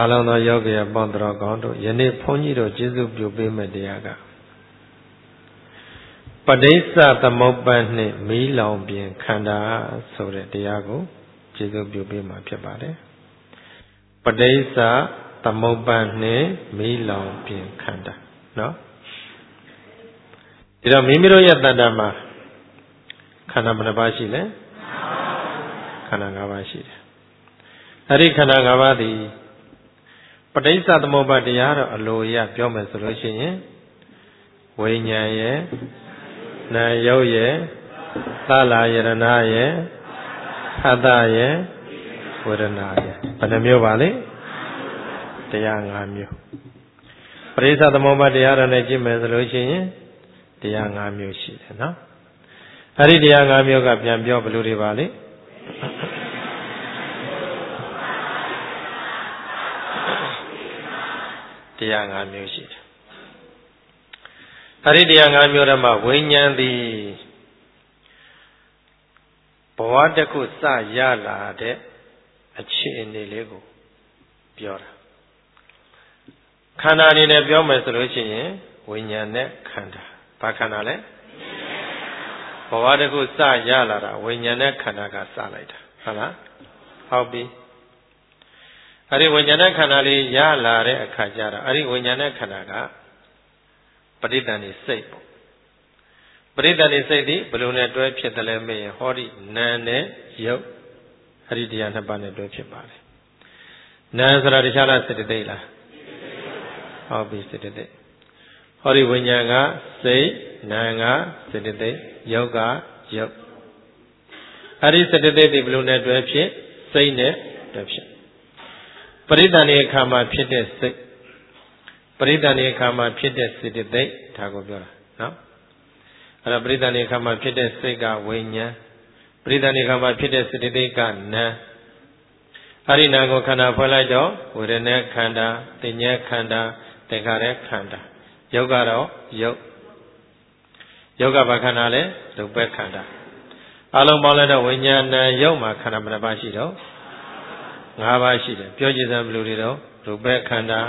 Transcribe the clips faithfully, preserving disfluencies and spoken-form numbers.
阿朗多ယောဂီပေါင်းတော်ကောင်းတို့ယနေ့ဘုန်းကြီးတို့ကျေးဇူးပြုပေးမဲ့တရားကပဋိစ္စသမုပ္ပါဒ်နှင့်မီးလောင်ပြင်ခန္ဓာဆိုတဲ့တရားကိုကျေးဇူးပြုပေးမှာဖြစ်ပါတယ်ပဋိစ္စသမုပ္ပါဒ်နှင့်မီးလောင်ပြင်ခန္ဓာနော်ဒီတော့မိမိတို့ရဲ့တဏ္ဍာမှာခန္ဓာဘယ်နှပါးရှိလဲခန္ဓာ၅ပါးရှိတယ်အဲ့ဒီခန္ဓာ၅ပါးသည်ပဋိစ္စသမုပ္ပါဒ်တရားတော့အလိုရပြောမယ်ဆိုလို့ရှိရင်ဝိညာဉ်ရဲ့နာယုတ်ရဲ့သလာယရဏရဲ့ဟတ္တရဲ့ဝေဒနာရဲ့ဘယ်နှမျိုးပါလဲတရား၅မျိုးပဋိစ္စသမုပ္ပါဒ်တရားတော်နဲ့ကြည့်မယ်ဆိုလို့ရှိရင်တရား၅မျိုးရှိတယ်နော်အဲ့ဒီတရား၅မျိုးကပြန်ပြောဘယ်လိုတွေပါလဲတရား၅မျိုးရှိတယ်အဲ့ဒီတရား၅မျိုးထဲမှာဝိညာဉ်သည်ဘဝတစ်ခုစရလာတဲ့အခြေအနေလေးကိုပြောတာခန္ဓာအနေနဲ့ပြောမယ်ဆိုလို့ရှိရင်ဝိညာဉ်နဲ့ခန္ဓာဘာခန္ဓာလဲဘဝတစ်ခုစရလာတာဝိညာဉ်နဲ့ခန္ဓာကစလိုက်တာဟုတ်လားဟုတ်ပြီအဲ့ဒီဝိညာဉ်နဲ့ခန္ဓာလေးရလာတဲ့အခါကျတော့အဲ့ဒီဝိညာဉ်နဲ့ခန္ဓာကပဋိသန္ဓေစိတ်ပေါ့ပဋိသန္ဓေစိတ်ဒီဘယ်လိုနဲ့တွဲဖြစ်တယ်လဲမေးရင်ဟောဒီနာနဲ့ယုတ်အဲ့ဒီတရားနှစ်ပါးနဲ့တွဲဖြစ်ပါတယ်နာဆိုတာတခြားလားစေတသိက်လားဟုတ်ပြီစေတသိက်ဟောဒီဝိညာဉ်ကစိတ်နာကစေတသိက်ယုတ်ကယုတ်အဲ့ဒီစေတသိက်ဒီဘယ်လိုနဲ့တွဲဖြစ်စိတ်နဲ့တွဲဖြစ်ပရိသန္ဓေအခါမှာဖြစ်တဲ့စိတ်ပရိသန္ဓေအခါမှာဖြစ်တဲ့စေတသိက်ဒါကိုပြောတာနော်အဲ့ဒါပရိသန္ဓေအခါမှာဖြစ်တဲ့စိတ်ကဝိညာဉ်ပရိသန္ဓေအခါမှာဖြစ်တဲ့စေတသိက်ကနာအဲ့ဒီနာကိုခန္ဓာဖွဲ့လိုက်တော့ဝေဒနာခန္ဓာသင်္ညေခန္ဓာသင်္ခါရခန္ဓာယုတ်ကတော့ယုတ်ယုတ်ကဘာခန္ဓာလဲရူပခန္ဓာအလုံးပေါင်းလိုက်တော့ဝိညာဏယုတ်မှာခန္ဓာဘယ်နှပါးရှိတော့၅ပါးရှိတယ်ပြောကြည့်စမ်းဘယ်လိုတွေတော့ရူပခန္ဓာ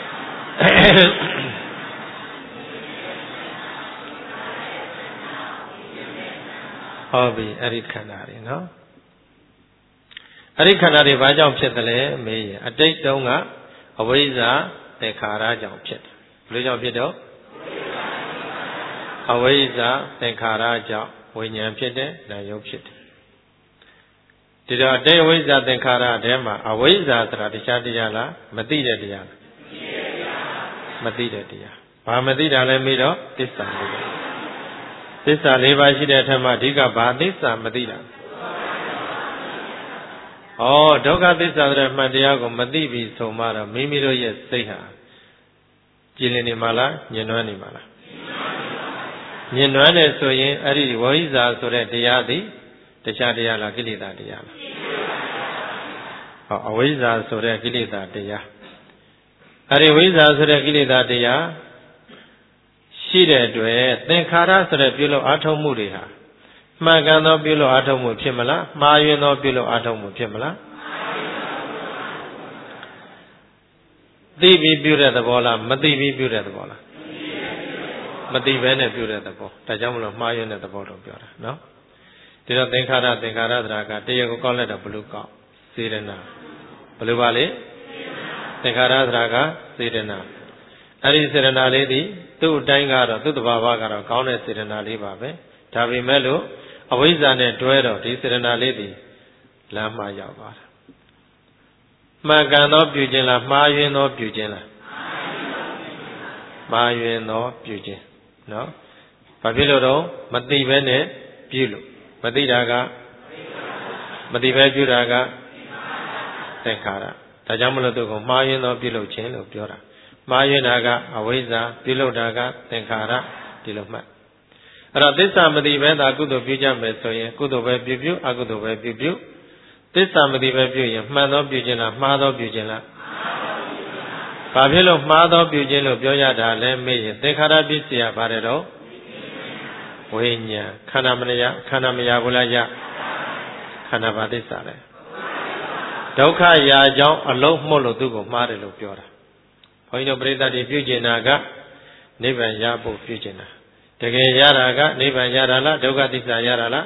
ဟုတ်ပြီအဲ့ဒီခန္ဓာတွေနော်အဲ့ဒီခန္ဓာတွေဘာကြောင့်ဖြစ်တယ်လဲမေးရင်အတိတ်တုန်းကအဝိဇ္ဇာသင်္ခါရကြောင့်ဖြစ်တယ်ဘယ်လိုကြောင့်ဖြစ်တော့အဝိဇ္ဇာသင်္ခါရကြောင့်ဝိညာဉ်ဖြစ်တယ်နာယုတ်ဖြစ်တယ်ဒီတော့အတိတ်အဝိဇ္ဇာသင်္ခါရထဲမှာအဝိဇ္ဇာဆိုတာတခြားတရားလားမသိတဲ့တရားလားမသိတဲ့တရားဘာမသိတာလဲမေးတော့သစ္စာလေးပါးသစ္စာလေးပါးရှိတဲ့အထက်မှာအဓိကဘာသစ္စာမသိတာဩဒုက္ခသစ္စာဆိုတဲ့မှန်တရားကိုမသိပြီဆိုမှတော့မိမိတို့ရဲ့စိတ်ဟာကြည်လင်နေမှာလားညှဉ်းနှွမ်းနေမှာလားညှဉ်းနှွမ်းတယ်ဆိုရင်အဲ့ဒီဝိဇ္ဇာဆိုတဲ့တရားသည်တခြားတရားလားကိလေသာတရားလားဟောအဝိဇ္ဇာဆိုတဲ့ကိလေသာတရားအဲ့ဒီဝိဇ္ဇာဆိုတဲ့ကိလေသာတရားရှိတဲ့အတွက်သင်္ခါရဆိုတဲ့ပြုလို့အာထုံမှုတွေဟာမှန်ကန်သောပြုလို့အာထုံမှုဖြစ်မလားမှားယွင်းသောပြုလို့အာထုံမှုဖြစ်မလားသိပြီးပြုတဲ့သဘောလားမသိပြီးပြုတဲ့သဘောလားမသိဘဲနဲ့ပြုတဲ့သဘောဒါကြောင့်မလို့မှားယွင်းတဲ့သဘောတော့ပြောတာနော်ဒီတော့သင်္ခါရသင်္ခါရသရာကတရားကိုကောက်လိုက်တော့ဘလို့ကောက်စေရနာဘလို့ပါလေသင်္ခါရသရာကစေရနာအဲ့ဒီစေရနာလေးဒီသူ့အတိုင်းကတော့သူ့တဘာဝကတော့ကောင်းတဲ့စေရနာလေးပါပဲဒါပေမဲ့လို့အဝိဇ္ဇာနဲ့တွဲတော့ဒီစေရနာလေးဒီလမ်းမှရောက်သွားတာမှန်ကန်သောပြုခြင်းလားမှားယွင်းသောပြုခြင်းလားမှားယွင်းသောပြုခြင်းနော်ဘာဖြစ်လို့တော့မသိဘဲနဲ့ပြုလို့မသိတာကမသိပဲပြုတာကသင်္ခါရဒါကြောင့်မလို့သူကမှားယွင်းသောပြုလုပ်ခြင်းလို့ပြောတာမှားယွင်းတာကအဝိဇ္ဇာပြုလုပ်တာကသင်္ခါရဒီလိုမှတ်အဲ့တော့သစ္စာမသိဘဲသာကုသိုလ်ပြုကြမယ်ဆိုရင်ကုသိုလ်ပဲပြုပြုအကုသိုလ်ပဲပြုပြုသစ္စာမသိပဲပြုရင်မှန်သောပြုခြင်းလားမှားသောပြုခြင်းလားဘာဖြစ်လို့မှားသောပြုခြင်းလို့ပြောရတာလဲမေးရင်သင်္ခါရပစ္စည်းကဘာတဲ့တော့ဝိညာဉ်ခန္ဓာမရခန္ဓာမရဘူးလားရခန္ဓာဘာသစ္စာလဲဒုက္ခရာကြောင့်အလုံးမှုလို့သူကိုမှားတယ်လို့ပြောတာဘုန်းကြီးတို့ပရိသတ်တွေပြုကျင်တာကနိဗ္ဗာန်ရဖို့ပြုကျင်တာတကယ်ရတာကနိဗ္ဗာန်ရတာလားဒုက္ခသစ္စာရတာလား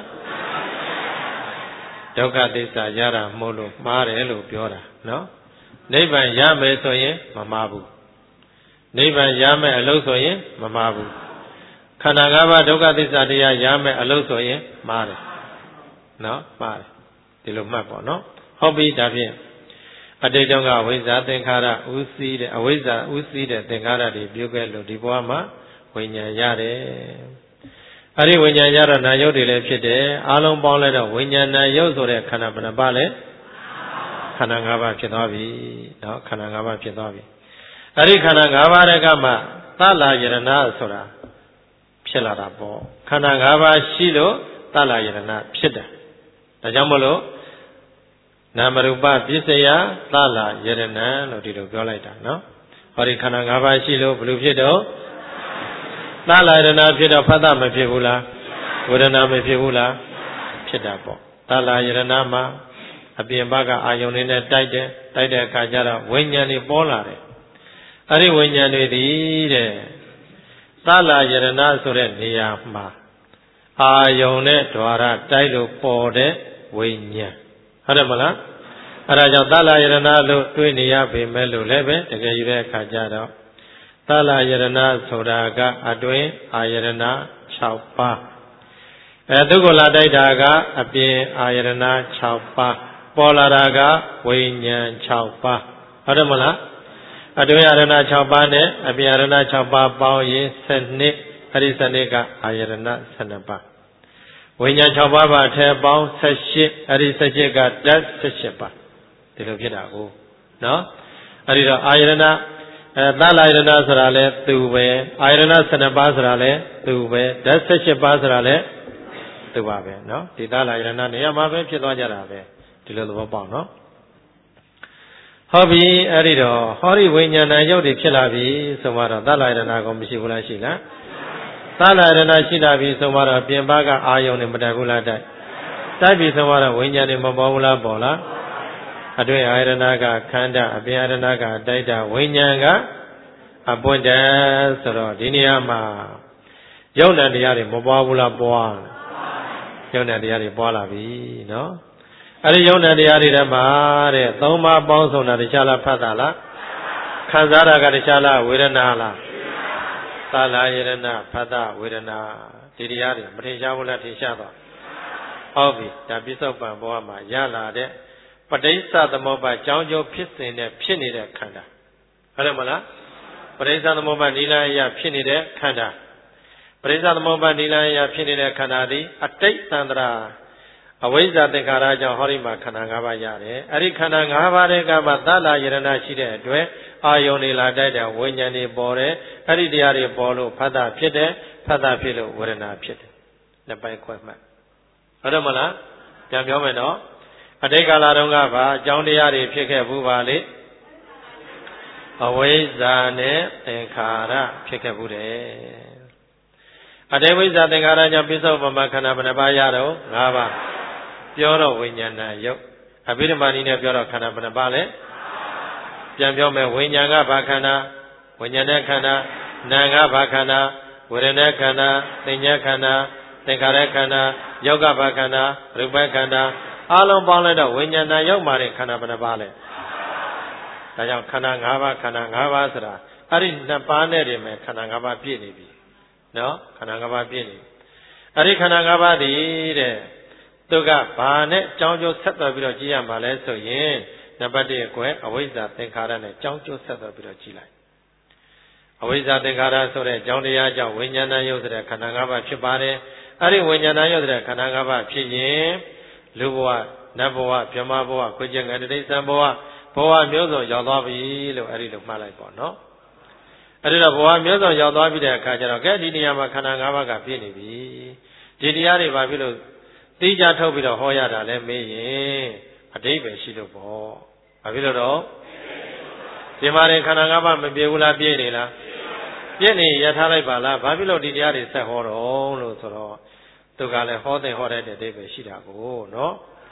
ဒုက္ခသစ္စာရတာမဟုတ်လို့မှားတယ်လို့ပြောတာနော်နိဗ္ဗာန်ရမယ်ဆိုရင်မမှားဘူးနိဗ္ဗာန်ရမယ်အလုပ်ဆိုရင်မမှားဘူးခန္ဓာ၅ပါးဒုက္ခသစ္စာတရားရမယ်အလုပ်ဆိုရင်မှားတယ်နော်မှားတယ်ဒီလိုမှတ်ပေါ့နော်ဟုတ်ပြီဒါဖြင့်အတိတ်တုန်းကအဝိဇ္ဇာသင်္ခါရဥသိတဲ့အဝိဇ္ဇာဥသိတဲ့သင်္ခါရတွေပြုခဲ့လို့ဒီဘဝမှာဝိညာဉ်ရတယ်အဲ့ဒီဝိညာဉ်ရတော့နာယုတ်တွေလည်းဖြစ်တယ်အားလုံးပေါင်းလိုက်တော့ဝိညာဏယုတ်ဆိုတဲ့ခန္ဓာဘယ်နှပါလဲခန္ဓာ၅ပါးဖြစ်သွားပြီနော်ခန္ဓာ၅ပါးဖြစ်သွားပြီအဲ့ဒီခန္ဓာ၅ပါးတည်းကမှသလယရဏဆိုတာဖြစ်လာတာပေါ့ခန္ဓာ၅ပါးရှိလို့သလယရဏဖြစ်တယ်ဒါကြောင့်မလို့နာမရူပပစ္စယသလယရဏလို့ဒီလိုပြောလိုက်တာနော်ဟောဒီခန္ဓာ၅ပါးရှိလို့ဘယ်လိုဖြစ်တော့သလယရဏဖြစ်တော့ဖတ်တာမဖြစ်ဘူးလားဝေဒနာမဖြစ်ဘူးလားဖြစ်တာပေါ့သလယရဏမှာအပြင်ဘက်ကအာယုန်တွေနဲ့တိုက်တယ်တိုက်တဲ့အခါကျတော့ဝိညာဉ်တွေပေါ်လာတယ်အဲ့ဒီဝိညာဉ်တွေဒီတဲ့သလယရဏဆိုတဲ့နေရာမှာအာယုန်နဲ့ဓဝရတိုက်လို့ပေါ်တဲ့ဝိညာဉ်ဟုတ်တယ်မလားအဲ့ဒါကြောင့်သလယရဏလို့တွေးနေရပေမဲ့လို့လည်းပဲတကယ်ယူတဲ့အခါကျတော့သလယရဏဆိုတာကအတွင်းအာယရဏ၆ပါးအဲသူကိုလာတိုက်တာကအပြင်အာယရဏ၆ပါးပေါ်လာတာကဝိညာဉ်၆ပါးဟုတ်တယ်မလားအတွင်းအာယရဏ၆ပါးနဲ့အပြင်အာယရဏ၆ပါးပေါင်းရင်၁၂အဲ့ဒီ၁၂ကအာယရဏ၁၂ပါးဝိညာဉ်၆ပါးပါအထက်ပေါင်း၁၈အဲ့ဒီ၁၈ကဓာတ်၁၈ပါးဒီလိုဖြစ်တာကိုနော်အဲ့ဒီတော့အာယရဏအဲသလယရဏဆိုတာလဲသူပဲအာယရဏ၁၂ပါးဆိုတာလဲသူပဲဓာတ်၁၈ပါးဆိုတာလဲသူပါပဲနော်ဒီသလယရဏနေရာမှာပဲဖြစ်သွားကြတာပဲဒီလိုသဘောပေါက်နော်ဟုတ်ပြီအဲ့ဒီတော့ဟောဒီဝိညာဏရုပ်တွေဖြစ်လာပြီဆိုမှတော့သလယရဏကောမရှိဘူးလားရှိလားသလယရဏရှိလာပြီဆိုမှတော့ပြင်ပကအာယုန်တွေမတက်ဘူးလားတိုက်တိုက်ပြီဆိုမှတော့ဝိညာဉ်တွေမပေါ်ဘူးလားပေါ်လားအတွင်းအာယရဏကခန္ဓာအပြင်အာယရဏကတိုက်တာဝိညာဉ်ကအပွင့်တယ်ဆိုတော့ဒီနေရာမှာယုံ nant တရားတွေမပွားဘူးလားပွားယုံ nant တရားတွေပွားလာပြီနော်အဲ့ဒီယုံ nant တရားတွေထဲမှာတဲ့သုံးပါးပေါင်းစုံတာတခြားလားဖတ်တာလားခံစားတာကတခြားလားဝေဒနာလားသလယရဏဖတ်တာဝေဒနာဒီတရားတွေမထင်ရှားဘူးလားထင်ရှားတော့ဟုတ်ပြီဒါပြစ္ဆုတ်ပံဘဝမှာရလာတဲ့ပဋိစ္စသမုပ္ပါကြောင်းကျိုးဖြစ်စဉ်နဲ့ဖြစ်နေတဲ့ခန္ဓာဟုတ်တယ်မလားပဋိစ္စသမုပ္ပါနိလန်အရာဖြစ်နေတဲ့ခန္ဓာပဋိစ္စသမုပ္ပါနိလန်အရာဖြစ်နေတဲ့ခန္ဓာသည်အတိတ်သန္တရာအဝိဇ္ဇာသင်္ခါရကြောင့်ဟောဒီမှာခန္ဓာ၅ပါးရတယ်အဲ့ဒီခန္ဓာ၅ပါးတဲ့ကမှသလယရဏရှိတဲ့အတွက်အာယုန်တွေလာတိုက်တဲ့ဝိညာဉ်တွေပေါ်တယ်အဲ့ဒီတရားတွေပေါ်လို့ဖတ်တာဖြစ်တယ်ဖတ်တာဖြစ်လို့ဝေဒနာဖြစ်တယ်နှစ်ပိုင်းခွဲမှတ်ဟုတ်တယ်မလားပြန်ပြောမယ်နော်အတိတ်ကာလတုန်းကပါအကြောင်းတရားတွေဖြစ်ခဲ့ဘူးပါလေအဝိဇ္ဇာနဲ့သင်္ခါရဖြစ်ခဲ့ဘူးတယ်အတေဝိဇ္ဇာသင်္ခါရကြောင့်ပြစ္ဆုတ်ပမခန္ဓာဘယ်နှပါးရတော့၅ပါးပြောတော့ဝိညာဏယုတ်အဘိဓမ္မာနီနဲ့ပြောတော့ခန္ဓာဘယ်နှပါးလဲပြန်ပြောမယ်ဝိညာဉ်ကဘာခန္ဓာဝိညာဉ်နဲ့ခန္ဓာနာမ်ကဘာခန္ဓာဝေဒနာခန္ဓာသင်ညာခန္ဓာသင်္ခါရခန္ဓာယောဂဘာခန္ဓာရူပခန္ဓာအလုံးပေါင်းလိုက်တော့ဝိညာဏယုတ်မှာတဲ့ခန္ဓာဘယ်နှပါးလဲဒါကြောင့်ခန္ဓာ၅ပါးခန္ဓာ၅ပါးဆိုတာအဲ့ဒီနှစ်ပါးနဲ့တည်းမဲ့ခန္ဓာ၅ပါးပြည့်နေပြီနော်ခန္ဓာ၅ပါးပြည့်နေအဲ့ဒီခန္ဓာ၅ပါးတည်းတဲ့သူကဘာနဲ့ကြောင်းကျိုးဆက်သွယ်ပြီးတော့ကြည့်ရမှာလဲဆိုရင်နံပါတ်၁အကွယ်အဝိဇ္ဇာသင်္ခါရနဲ့ကြောင်းကျိုးဆက်သွယ်ပြီးတော့ကြည့်လိုက်အဝိဇ္ဇာသင်္ခါရဆိုတဲ့ကြောင်းတရားကြောင့်ဝိညာဏယုတ်ဆိုတဲ့ခန္ဓာ၅ပါးဖြစ်ပါတယ်အဲ့ဒီဝိညာဏယုတ်ဆိုတဲ့ခန္ဓာ၅ပါးဖြစ်ရင်လူဘဝနတ်ဘဝဗြဟ္မဘဝခွေကျင်ငယ်တိစ္ဆာန်ဘဝဘဝမျိုးစုံရောက်သွားပြီလို့အဲ့ဒီလိုမှတ်လိုက်ပေါ့နော်အဲ့ဒီတော့ဘဝမျိုးစုံရောက်သွားပြီတဲ့အခါကျတော့ကဲဒီနေရာမှာခန္ဓာ၅ပါးကပြည့်နေပြီဒီတရားတွေဘာဖြစ်လို့သိကြထုတ်ပြီးတော့ဟောရတာလဲမေးရင်အတိတ်ပဲရှိလို့ပေါ့ဘာဖြစ်လို့တော့ဒီမှာရင်ခန္ဓာ၅ပါးမပြည့်ဘူးလားပြည့်နေလားပြည့်နေရထားလိုက်ပါလားဘာဖြစ်လို့ဒီတရားတွေဆက်ဟောတော့လို့ဆိုတော့သူကလည်းဟောတဲ့ဟောတဲ့အတိတ်ပဲရှိတာကိုနော်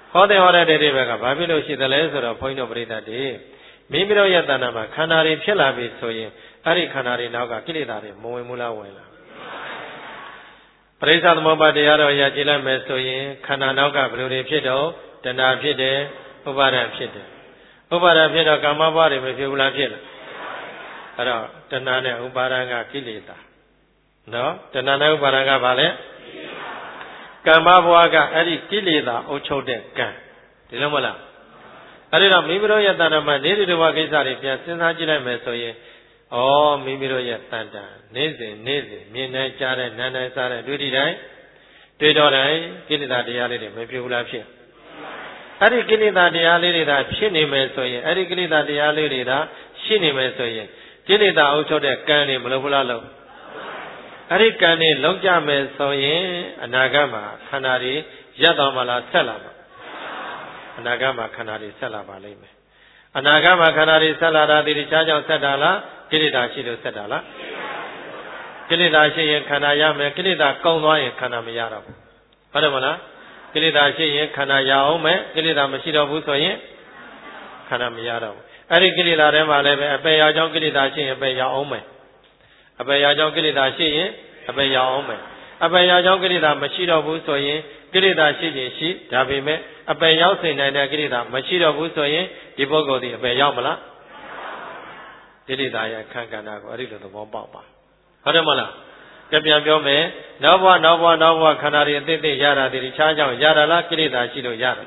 ဟောတဲ့ဟောတဲ့တွေပဲကဘာဖြစ်လို့ရှိသလဲဆိုတော့ဘုန်းကြီးတို့ပြိဿတွေမိမိတို့ရဲ့တဏ္ဍာမှာခန္ဓာတွေဖြစ်လာပြီဆိုရင်အဲ့ဒီခန္ဓာတွေနောက်ကကိလေသာတွေမဝင်ဘူးလားဝင်လားပရိစ္ဆသမုပ္ပါဒ်တရားတော်ရကြည်လိုက်မယ်ဆိုရင်ခန္ဓာနောက်ကဘယ်လိုတွေဖြစ်တော့တဏှာဖြစ်တယ်ဥပါဒံဖြစ်တယ်ဥပါဒံဖြစ်တော့ကာမဘဝတွေမဖြစ်ဘူးလားဖြစ်လားအဲ့တော့တဏှာနဲ့ဥပါဒံကကိလေသာနော်တဏှာနဲ့ဥပါဒံကဘာလဲကာမဘဝကအဲ့ဒီကိလေသာအုပ်ချုပ်တဲ့ကံဒီလိုမလားအဲ့ဒီတော့မိမိတို့ရဲ့တဏ္ဍာမှာနေတိတဝကိစ္စတွေပြန်စဉ်းစားကြည့်လိုက်မယ်ဆိုရင်ဩမိမိတို့ရဲ့တဏ္ဍာနေ့စဉ်နေ့စဉ်မြင်နိုင်ကြားတဲ့နားနိုင်စားတဲ့တွေ့ထိတိုင်းတွေ့တော့တိုင်းကိလေသာတရားလေးတွေမဖြစ်ဘူးလားဖြစ်အဲ့ဒီကိလေသာတရားလေးတွေဒါဖြစ်နေမယ်ဆိုရင်အဲ့ဒီကိလေသာတရားလေးတွေဒါရှိနေမယ်ဆိုရင်ကိလေသာအုပ်ချုပ်တဲ့ကံတွေမလုပ်ဘူးလားလို့အဲ့ဒီကံတွေလုံးကြမယ်ဆိုရင်အနာဂတ်မှာခန္ဓာတွေရပ်တော်မလားဆက်လာမှာအနာဂတ်မှာခန္ဓာတွေဆက်လာပါလိမ့်မယ်အနာဂတ်မှာခန္ဓာတွေဆက်လာတာဒီတခြားကြောင့်ဆက်တာလားကိလေသာရှိလို့ဆက်တာလားကိလေသာရှိရင်ခန္ဓာရမယ်ကိလေသာကောင်းသွားရင်ခန္ဓာမရတော့ဘူးဟုတ်တယ်မလားကိလေသာရှိရင်ခန္ဓာရအောင်မယ်ကိလေသာမရှိတော့ဘူးဆိုရင်ခန္ဓာမရတော့ဘူးအဲ့ဒီကိလေသာထဲမှာလည်းပဲအပေရာကြောင့်ကိလေသာရှိရင်အပေရအောင်မယ်အပေရာကြောင့်ကိလေသာရှိရင်အပေရအောင်မယ်အပေရာကြောင့်ကိလေသာမရှိတော့ဘူးဆိုရင်ကိလေသာရှိခြင်းရှိဒါပေမဲ့အပေရောက်စေနိုင်တဲ့ကိလေသာမရှိတော့ဘူးဆိုရင်ဒီပုဂ္ဂိုလ်ဒီအပေရောက်မလားကိလေသာရဲ့ခံကဏ္ဍကိုအဲ့ဒီလိုသဘောပေါက်ပါဟုတ်တယ်မလားကြပြန်ပြောမယ်နောက်ဘဝနောက်ဘဝနောက်ဘဝခန္ဓာတွေအသေးသေးရတာဒီတခြားကြောင့်ရတာလားကိလေသာရှိလို့ရတယ်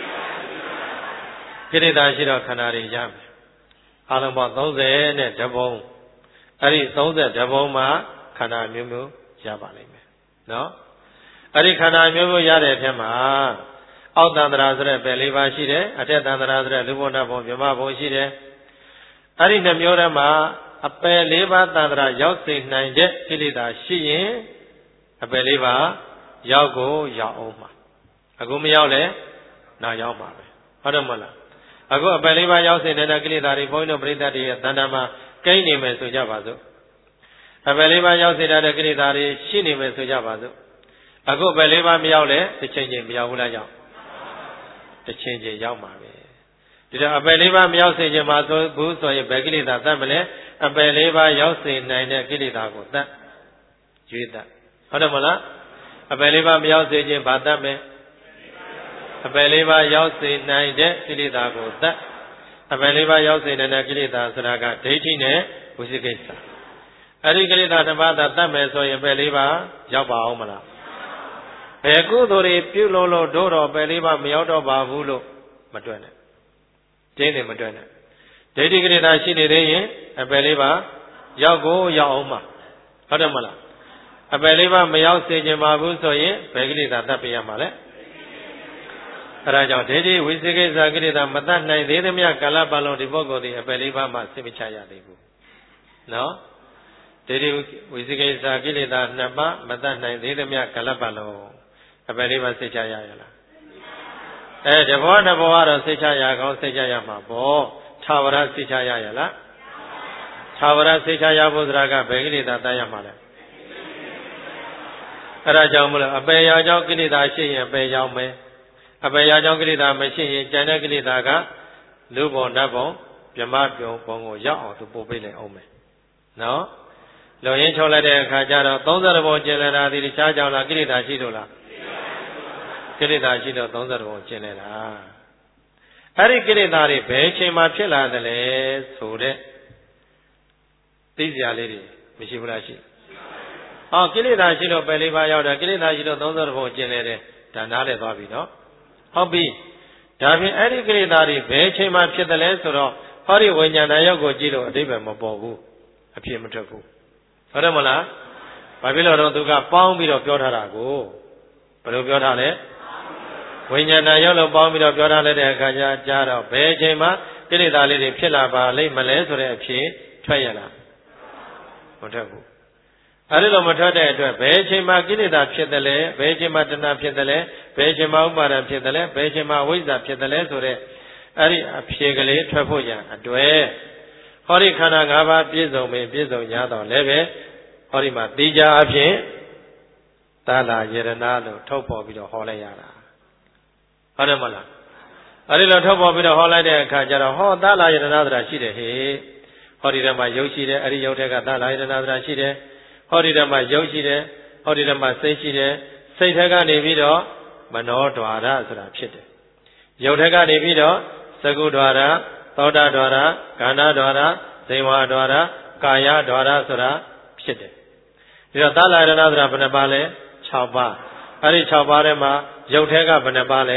ကိလေသာရှိတော့ခန္ဓာတွေရမယ်အလုံးပေါင်းသုံးဆယ်နဲ့တဘုံအဲ့ဒီသုံးဆယ်တဘုံမှာခန္ဓာမျိုးမျိုးရပါလိမ့်မယ်နော်အဲ့ဒီခန္ဓာမျိုးမျိုးရတဲ့အထက်မှာအောက်တန္တရာဆိုတဲ့ပယ်လေးပါးရှိတယ်အထက်တန္တရာဆိုတဲ့လူဘုံနတ်ဘုံမြမဘုံရှိတယ်အဲ့ဒီနှမျိုးထဲမှာအပယ်လေးပါးတန္တရာရောက်စေနိုင်တဲ့ကိလေသာရှိရင်အပယ်လေးပါးရောက်ကိုရောက်အောင်မှာအခုမရောက်လဲနောက်ရောက်မှာပဲဟုတ်တယ်မလားအခုအပယ်လေးပါးရောက်စေနေတဲ့ကိလေသာတွေဘုန်းကြီးတို့ပြိဿတွေရဲ့တဏ္ဍာမှာကိန်းနေမယ်ဆိုကြပါစို့အပယ်လေးပါးရောက်စေတဲ့ကိလေသာတွေရှိနေမယ်ဆိုကြပါစို့အခုအပယ်လေးပါးမရောက်လဲတစ်ချိန်ချင်းမရောက်ဘူးလားရောက်တစ်ချိန်ချင်းရောက်မှာပဲဒီတော့အပယ်လေးပါးမရောက်စေခြင်းမှာဆိုဘူးဆိုရင်ဘယ်ကိလေသာတတ်မလဲအပယ်လေးပါးရောက်စေနိုင်တဲ့ကိလေသာကိုတတ်ရွေးတတ်ဟုတ်တယ်မလားအပယ်လေးပါးမရောက်စေခြင်းဘာတတ်မယ်အပယ်လေးပါးရောက်စေနိုင်တဲ့ကိလေသာကိုတတ်အပယ်လေးပါးရောက်စေနိုင်တဲ့ကိလေသာဆိုတာကဒိဋ္ဌိနဲ့ဝိသိကိစ္စအဲ့ဒီကိလေသာတစ်ပါးသာတတ်မယ်ဆိုရင်အပယ်လေးပါးရောက်ပါအောင်မလားဘယ်ကုသိုလ်တွေပြုလို့လို့တို့တော့ပယ်လေးပါးမရောက်တော့ပါဘူးလို့မတွက်နဲ့တင်းတယ်မတွက်နဲ့ဒိဋ္ဌိကိလေသာရှိနေသေးရင်အပယ်လေးပါးရောက်ကိုရောက်အောင်မှာဟုတ်တယ်မလားအပယ်လေးပါးမရောက်စေခြင်းပါဘူးဆိုရင်ဘယ်ကိလေသာတတ်ပြရမှာလဲအဲဒါကြောင့်ဒိဋ္ဌိဝိသိကိစ္စကိလေသာမတတ်နိုင်သေးသမျှကာလပတ်လုံးဒီပုဂ္ဂိုလ်ဒီအပယ်လေးပါးမှစိတ်မချရသေးဘူးနော်ဒိဋ္ဌိဝိသိကိစ္စကိလေသာနှစ်ပါးမတတ်နိုင်သေးသမျှကာလပတ်လုံးအပယ်လေးပါးစိတ်ချရရလားအဲတဘောတဘောကတော့စိတ်ချရကောင်းစိတ်ချရမှာပေါ့သာဝရစိတ်ချရရလားသာဝရစိတ်ချရဖို့ဆိုတာကဘယ်ကိလေသာတတ်ရမှာလဲအဲဒါကြောင့်မလို့အပယ်ရာကြောင့်ကိလေသာရှိရင်အပယ်ရောက်မယ်အပယ်ရာကြောင့်ကိလေသာမရှိရင်ကျန်တဲ့ကိလေသာကလူဘုံနတ်ဘုံဗြဟ္မပြုံဘုံကိုရောက်အောင်သူပို့ပေးလိုက်အောင်မယ်နော်လုံရင်းချုပ်လိုက်တဲ့အခါကျတော့သုံးဆယ်ဘုံကျင်လည်တာဒီတခြားကြောင့်လားကိလေသာရှိလို့လားကိလေသာရှိတော့သုံးဆယ်ဘုံကျင်လည်တာအဲ့ဒီကိလေသာတွေဘယ်အချိန်မှဖြစ်လာသလဲဆိုတဲ့သိစရာလေးတွေမရှိဘူးလားရှိဟောကိလေသာရှိလို့ပယ်လေးပါးရောက်တာကိလေသာရှိလို့သုံးဆယ်ဘုံကျင်လည်တယ်ဒါနားလည်သွားပြီနော်ဟုတ်ပြီဒါဖြင့်အဲ့ဒီကိလေသာတွေဘယ်အချိန်မှဖြစ်တယ်လဲဆိုတော့ဟောဒီဝိညာဏရုပ်ကိုကြည့်လို့အတိပ္ပယ်မပေါ်ဘူးအဖြစ်မထွက်ဘူးဟုတ်တယ်မလားဘာဖြစ်လို့တော့သူကပေါင်းပြီးတော့ပြောထားတာကိုဘယ်လိုပြောထားလဲဝိညာဏရုပ်လို့ပေါင်းပြီးတော့ပြောထားလိုက်တဲ့အခါကျကြားတော့ဘယ်အချိန်မှကိလေသာလေးတွေဖြစ်လာပါလိမ့်မလဲဆိုတဲ့အဖြစ်ထွက်ရလားမထွက်ဘူးအဲဒီလိုမထွက်တဲ့အတွက်ဘယ်အချိန်မှကိလေသာဖြစ်တယ်လဲဘယ်အချိန်မှတဏှာဖြစ်တယ်လဲဘယ်အချိန်မှဥပါဒံဖြစ်တယ်လဲဘယ်အချိန်မှဝိဇ္ဇာဖြစ်တယ်လဲဆိုတဲ့အဲဒီအဖြေကလေးထွက်ဖို့ရန်အတွက်ဟောဒီခန္ဓာ၅ပါးပြည့်စုံပြီပြည့်စုံ냐တော့လည်းပဲဟောဒီမှာတိကြအဖြစ်သာလာယရဏလို့ထုတ်ပေါ်ပြီးတော့ဟောလိုက်ရတာဟုတ်တယ်မလားအဲ့ဒီလိုထုတ်ပေါ်ပြီးတော့ဟောလိုက်တဲ့အခါကျတော့ဟောသလာယတနာသရာရှိတယ်ဟေ့ဟောဒီထဲမှာယုတ်ရှိတယ်အဲ့ဒီယုတ်တဲ့ကသလာယတနာသရာရှိတယ်ဟောဒီထဲမှာယုတ်ရှိတယ်ဟောဒီထဲမှာစိတ်ရှိတယ်စိတ်ထက်ကနေပြီးတော့မနောဒွါရဆိုတာဖြစ်တယ်ယုတ်ထက်ကနေပြီးတော့သကုဒွါရသောတာဒွါရခန္ဓာဒွါရဇေဝဒွါရကာယဒွါရဆိုတာဖြစ်တယ်ဒီတော့သလာယတနာသရာဘယ်နှပါလဲ၆ပါးအဲ့ဒီ၆ပါးထဲမှာယုတ်ထက်ကဘယ်နှပါလဲ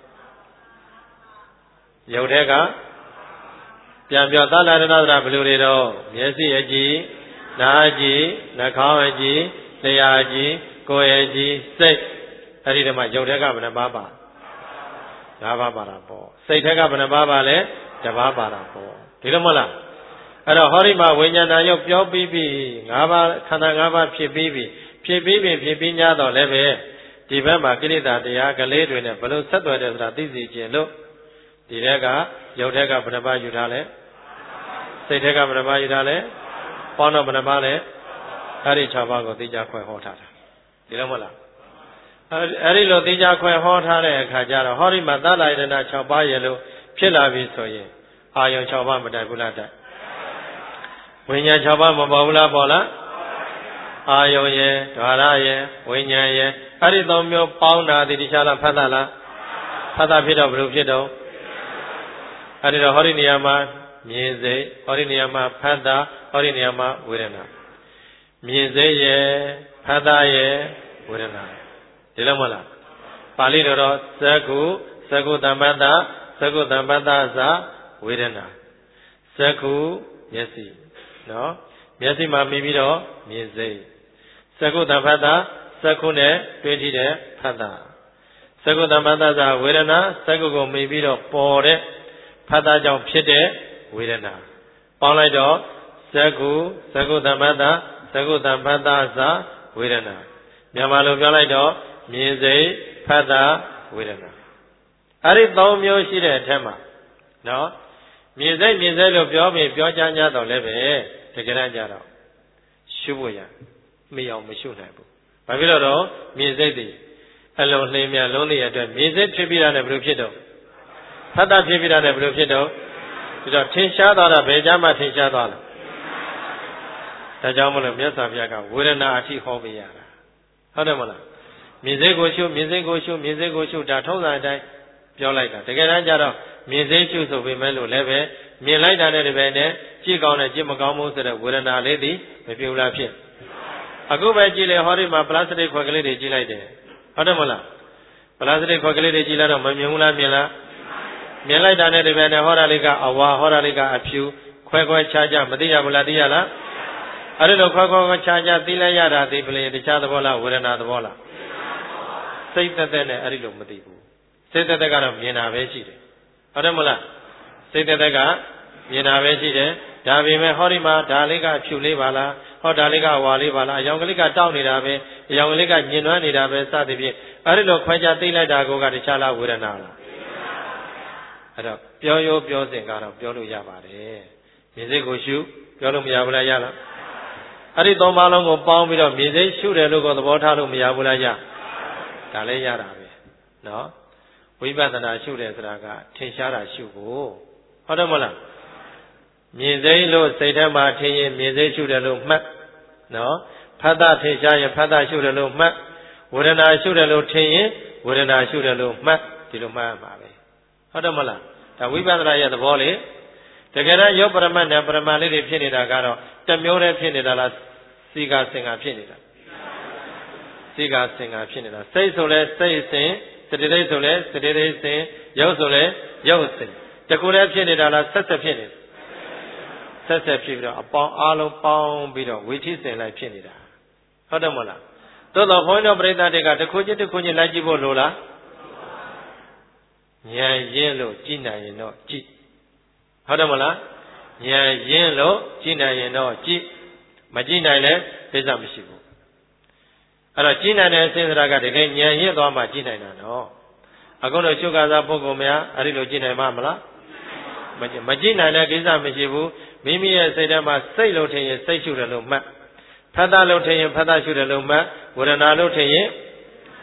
ယုတ်ထက်ကပြန်ပြောသလာရဏသရဘယ်လိုတွေတော့မျက်စိအကြည့်နားအကြည့်နှာခေါင်းအကြည့်လျှာအကြည့်ကိုယ်အကြည့်စိတ်အဲ့ဒီတည်းမှာယုတ်ထက်ကဘယ်နှပါးပါ၅ပါးပါတာပေါ့စိတ်ထက်ကဘယ်နှပါးပါလဲတစ်ပါးပါတာပေါ့ဒီလိုမဟုတ်လားအဲ့တော့ဟောဒီမှာဝိညာဏယုတ်ပြောပြီးပြီ၅ပါးခန္ဓာ၅ပါးဖြစ်ပြီးပြီဖြစ်ပြီးပြီဖြစ်ပြီး냐တော့လည်းပဲဒီဘက်မှာကိလေသာတရားကလေးတွေနဲ့ဘယ်လိုဆက်သွယ်တယ်ဆိုတာသိစေခြင်းလို့ဒီထက်ကယုတ်ထက်ကဘယ်နှပါးယူထားလဲစိတ်ထက်ကဘယ်နှပါးယူထားလဲပေါင်းတော့ဘယ်နှပါးလဲအဲ့ဒီ၆ပါးကိုသိကြခွဲဟောထားတာဒီလိုမဟုတ်လားအဲ့ဒီလိုသိကြခွဲဟောထားတဲ့အခါကျတော့ဟောဒီမှာသလာယတနာ၆ပါးရဲ့လို့ဖြစ်လာပြီဆိုရင်အာယုံ၆ပါးမတိုက်ဘူးလားတိုက်ဝိညာဉ်၆ပါးမပေါ်ဘူးလားပေါ်လားအာယုံရဲ့ဓာရရဲ့ဝိညာဉ်ရဲ့အဲ့ဒီသုံးမျိုးပေါင်းတာဒီတခြားလားဖတ်တာလားဖတ်တာဖြစ်တော့ဘယ်လိုဖြစ်တော့အဲ့ဒီတော့ဟောဒီနေရာမှာမြင်စိတ်ဟောဒီနေရာမှာဖတ်တာဟောဒီနေရာမှာဝေဒနာမြင်စိတ်ရဲ့ဖတ်တာရဲ့ဝေဒနာဒီလိုမဟုတ်လားပါဠိတော်တော့သက္ကုသက္ကုတမ္ပတ္တသက္ကုတမ္ပတ္တသဝေဒနာသက္ကုမျက်စိနော်မျက်စိမှာမြင်ပြီးတော့မြင်စိတ်သက္ကုတမ္ပတ္တသက္ကုနဲ့တွေ့ထိတဲ့ဖတ်တာသက္ကုတမ္ပတ္တသဝေဒနာသက္ကုကိုမြင်ပြီးတော့ပေါ်တဲ့ဖတ်တာကြောင့်ဖြစ်တဲ့ဝေဒနာပေါင်းလိုက်တော့သက္ကုသက္ကုတမ္ပတ္တသက္ကုတမ္ပတ္တသဝေဒနာမြန်မာလိုပြောလိုက်တော့မြင်စိတ်ဖတ်တာဝေဒနာအဲ့ဒီသုံးမျိုးရှိတဲ့အထက်မှာနော်မြင်စိတ်မြင်စိတ်လို့ပြောပြီးပြောကြ냐တော့လည်းပဲတကယ်ကြတော့ရှုဖို့ရမေ့အောင်မရှုနိုင်ဘူးဘာဖြစ်လို့တော့မြင်စိတ်တည်အလုံးနှိမ့်မြလုံးလေးရအတွက်မြင်စိတ်ဖြစ်ပြီးတာနဲ့ဘယ်လိုဖြစ်တော့ဖတ်တာဖြစ်ပြီးတာနဲ့ဘယ်လိုဖြစ်တော့ဒီတော့ထင်ရှားသွားတာဘယ်ကြမှာထင်ရှားသွားလဲဒါကြောင့်မလို့မြတ်စွာဘုရားကဝေဒနာအထိဟောပေးရတာဟုတ်တယ်မလားမြင်စိတ်ကိုရှုမြင်စိတ်ကိုရှုမြင်စိတ်ကိုရှုဒါထုံးစံအတိုင်းပြောလိုက်တာတကယ်တမ်းကျတော့မြင်စိတ်ရှုဆိုပေမဲ့လို့လည်းပဲမြင်လိုက်တာနဲ့တပည့်နဲ့ကြည့်ကောင်းတယ်ကြည့်မကောင်းဘူးဆိုတဲ့ဝေဒနာလေးသည်မပြုတ်လားဖြစ်အခုပဲကြည့်လေဟောဒီမှာပလတ်စတစ်ခွက်ကလေးတွေကြည့်လိုက်တယ်ဟုတ်တယ်မလားပလတ်စတစ်ခွက်ကလေးတွေကြည့်လိုက်တော့မမြင်ဘူးလားမြင်လားမြင်လိုက်တာနဲ့တပည့်နဲ့ဟောတာလေးကအဝါဟောတာလေးကအဖြူခွဲခွဲခြားခြားမသိရဘူးလားသိရလားအဲ့ဒီလိုခွဲခွဲခြားခြားသိလိုက်ရတာသိပလေတခြားသဘောလားဝေဒနာသဘောလားစိတ်သက်သက်နဲ့အဲ့ဒီလိုမသိဘူးစိတ်သက်သက်ကတော့မြင်တာပဲရှိတယ်ဟုတ်တယ်မလားစိတ်သက်သက်ကမြင်တာပဲရှိတယ်ဒါပေမဲ့ဟောဒီမှာဒါလေးကဖြူလေးပါလားဟောဒါလေးကဝါလေးပါလားအယောင်ကလေးကတောက်နေတာပဲအယောင်ကလေးကညင်နွမ်းနေတာပဲစသဖြင့်အဲ့ဒီလိုခွဲခြားသိလိုက်တာကိုကတခြားလားဝေဒနာလားအဲ့တော့ပြောရိုးပြောစဉ်ကတော့ပြောလို့ရပါတယ်မြင်စိတ်ကိုရှုပြောလို့မရဘူးလားရလားအဲ့ဒီသုံးပါးလုံးကိုပေါင်းပြီးတော့မြင်စိတ်ရှုတယ်လို့ကိုသဘောထားလို့မရဘူးလားရဒါလည်းရတာပဲနော်ဝိပဿနာရှုတယ်ဆိုတာကထင်ရှားတာရှုဖို့ဟုတ်တယ်မဟုတ်လားမြင်စိတ်လို့စိတ်ထဲမှာထင်ရင်မြင်စိတ်ရှုတယ်လို့မှတ်နော်ဖတ်တာထင်ရှားရင်ဖတ်တာရှုတယ်လို့မှတ်ဝေဒနာရှုတယ်လို့ထင်ရင်ဝေဒနာရှုတယ်လို့မှတ်ဒီလိုမှတ်ရမှာပဲဟုတ်တယ်မလားဒါဝိပဿနာရဲ့သဘောလေတကယ်တော့ရုပ်ပရမတ်နဲ့ပရမတ်လေးတွေဖြစ်နေတာကတော့တမျိုးတည်းဖြစ်နေတာလားစီကာစင်ကာဖြစ်နေတာစီကာစင်ကာဖြစ်နေတာစိတ်ဆိုလဲစိတ်စင်စတိတိတ်ဆိုလဲစတိတိတ်စင်ရုပ်ဆိုလဲရုပ်စင်တကူတည်းဖြစ်နေတာလားဆက်ဆက်ဖြစ်နေဆက်ဆက်ဖြစ်ပြီးတော့အပေါင်းအားလုံးပေါင်းပြီးတော့ဝိထိစင်လိုက်ဖြစ်နေတာဟုတ်တယ်မဟုတ်လားသို့တော့ဘုန်းတော်ပရိသတ်တွေကတခုချင်းတခုချင်းလိုက်ကြည့်ဖို့လိုလားဉာဏ်ရင်းလို့ကြည်နိုင်ရင်တော့ကြည်ဟုတ်တယ်မလားဉာဏ်ရင်းလို့ကြည်နိုင်ရင်တော့ကြည်မကြည်နိုင်လဲကိစ္စမရှိဘူးအဲ့တော့ကြည်နိုင်တဲ့အစဉ်စရာကတကယ်ဉာဏ်ရင်းသွားမှကြည်နိုင်တာနော်အခုတော့ချုပ်ကားသားပုဂ္ဂိုလ်များအဲ့ဒီလိုကြည်နိုင်မှာမလားမကြည်နိုင်တဲ့ကိစ္စမရှိဘူးမိမိရဲ့စိတ်ထဲမှာစိတ်လို့ထင်ရင်စိတ်ရှုတယ်လို့မှတ်ဖတ်တာလို့ထင်ရင်ဖတ်တာရှုတယ်လို့မှတ်ဝေဒနာလို့ထင်ရင်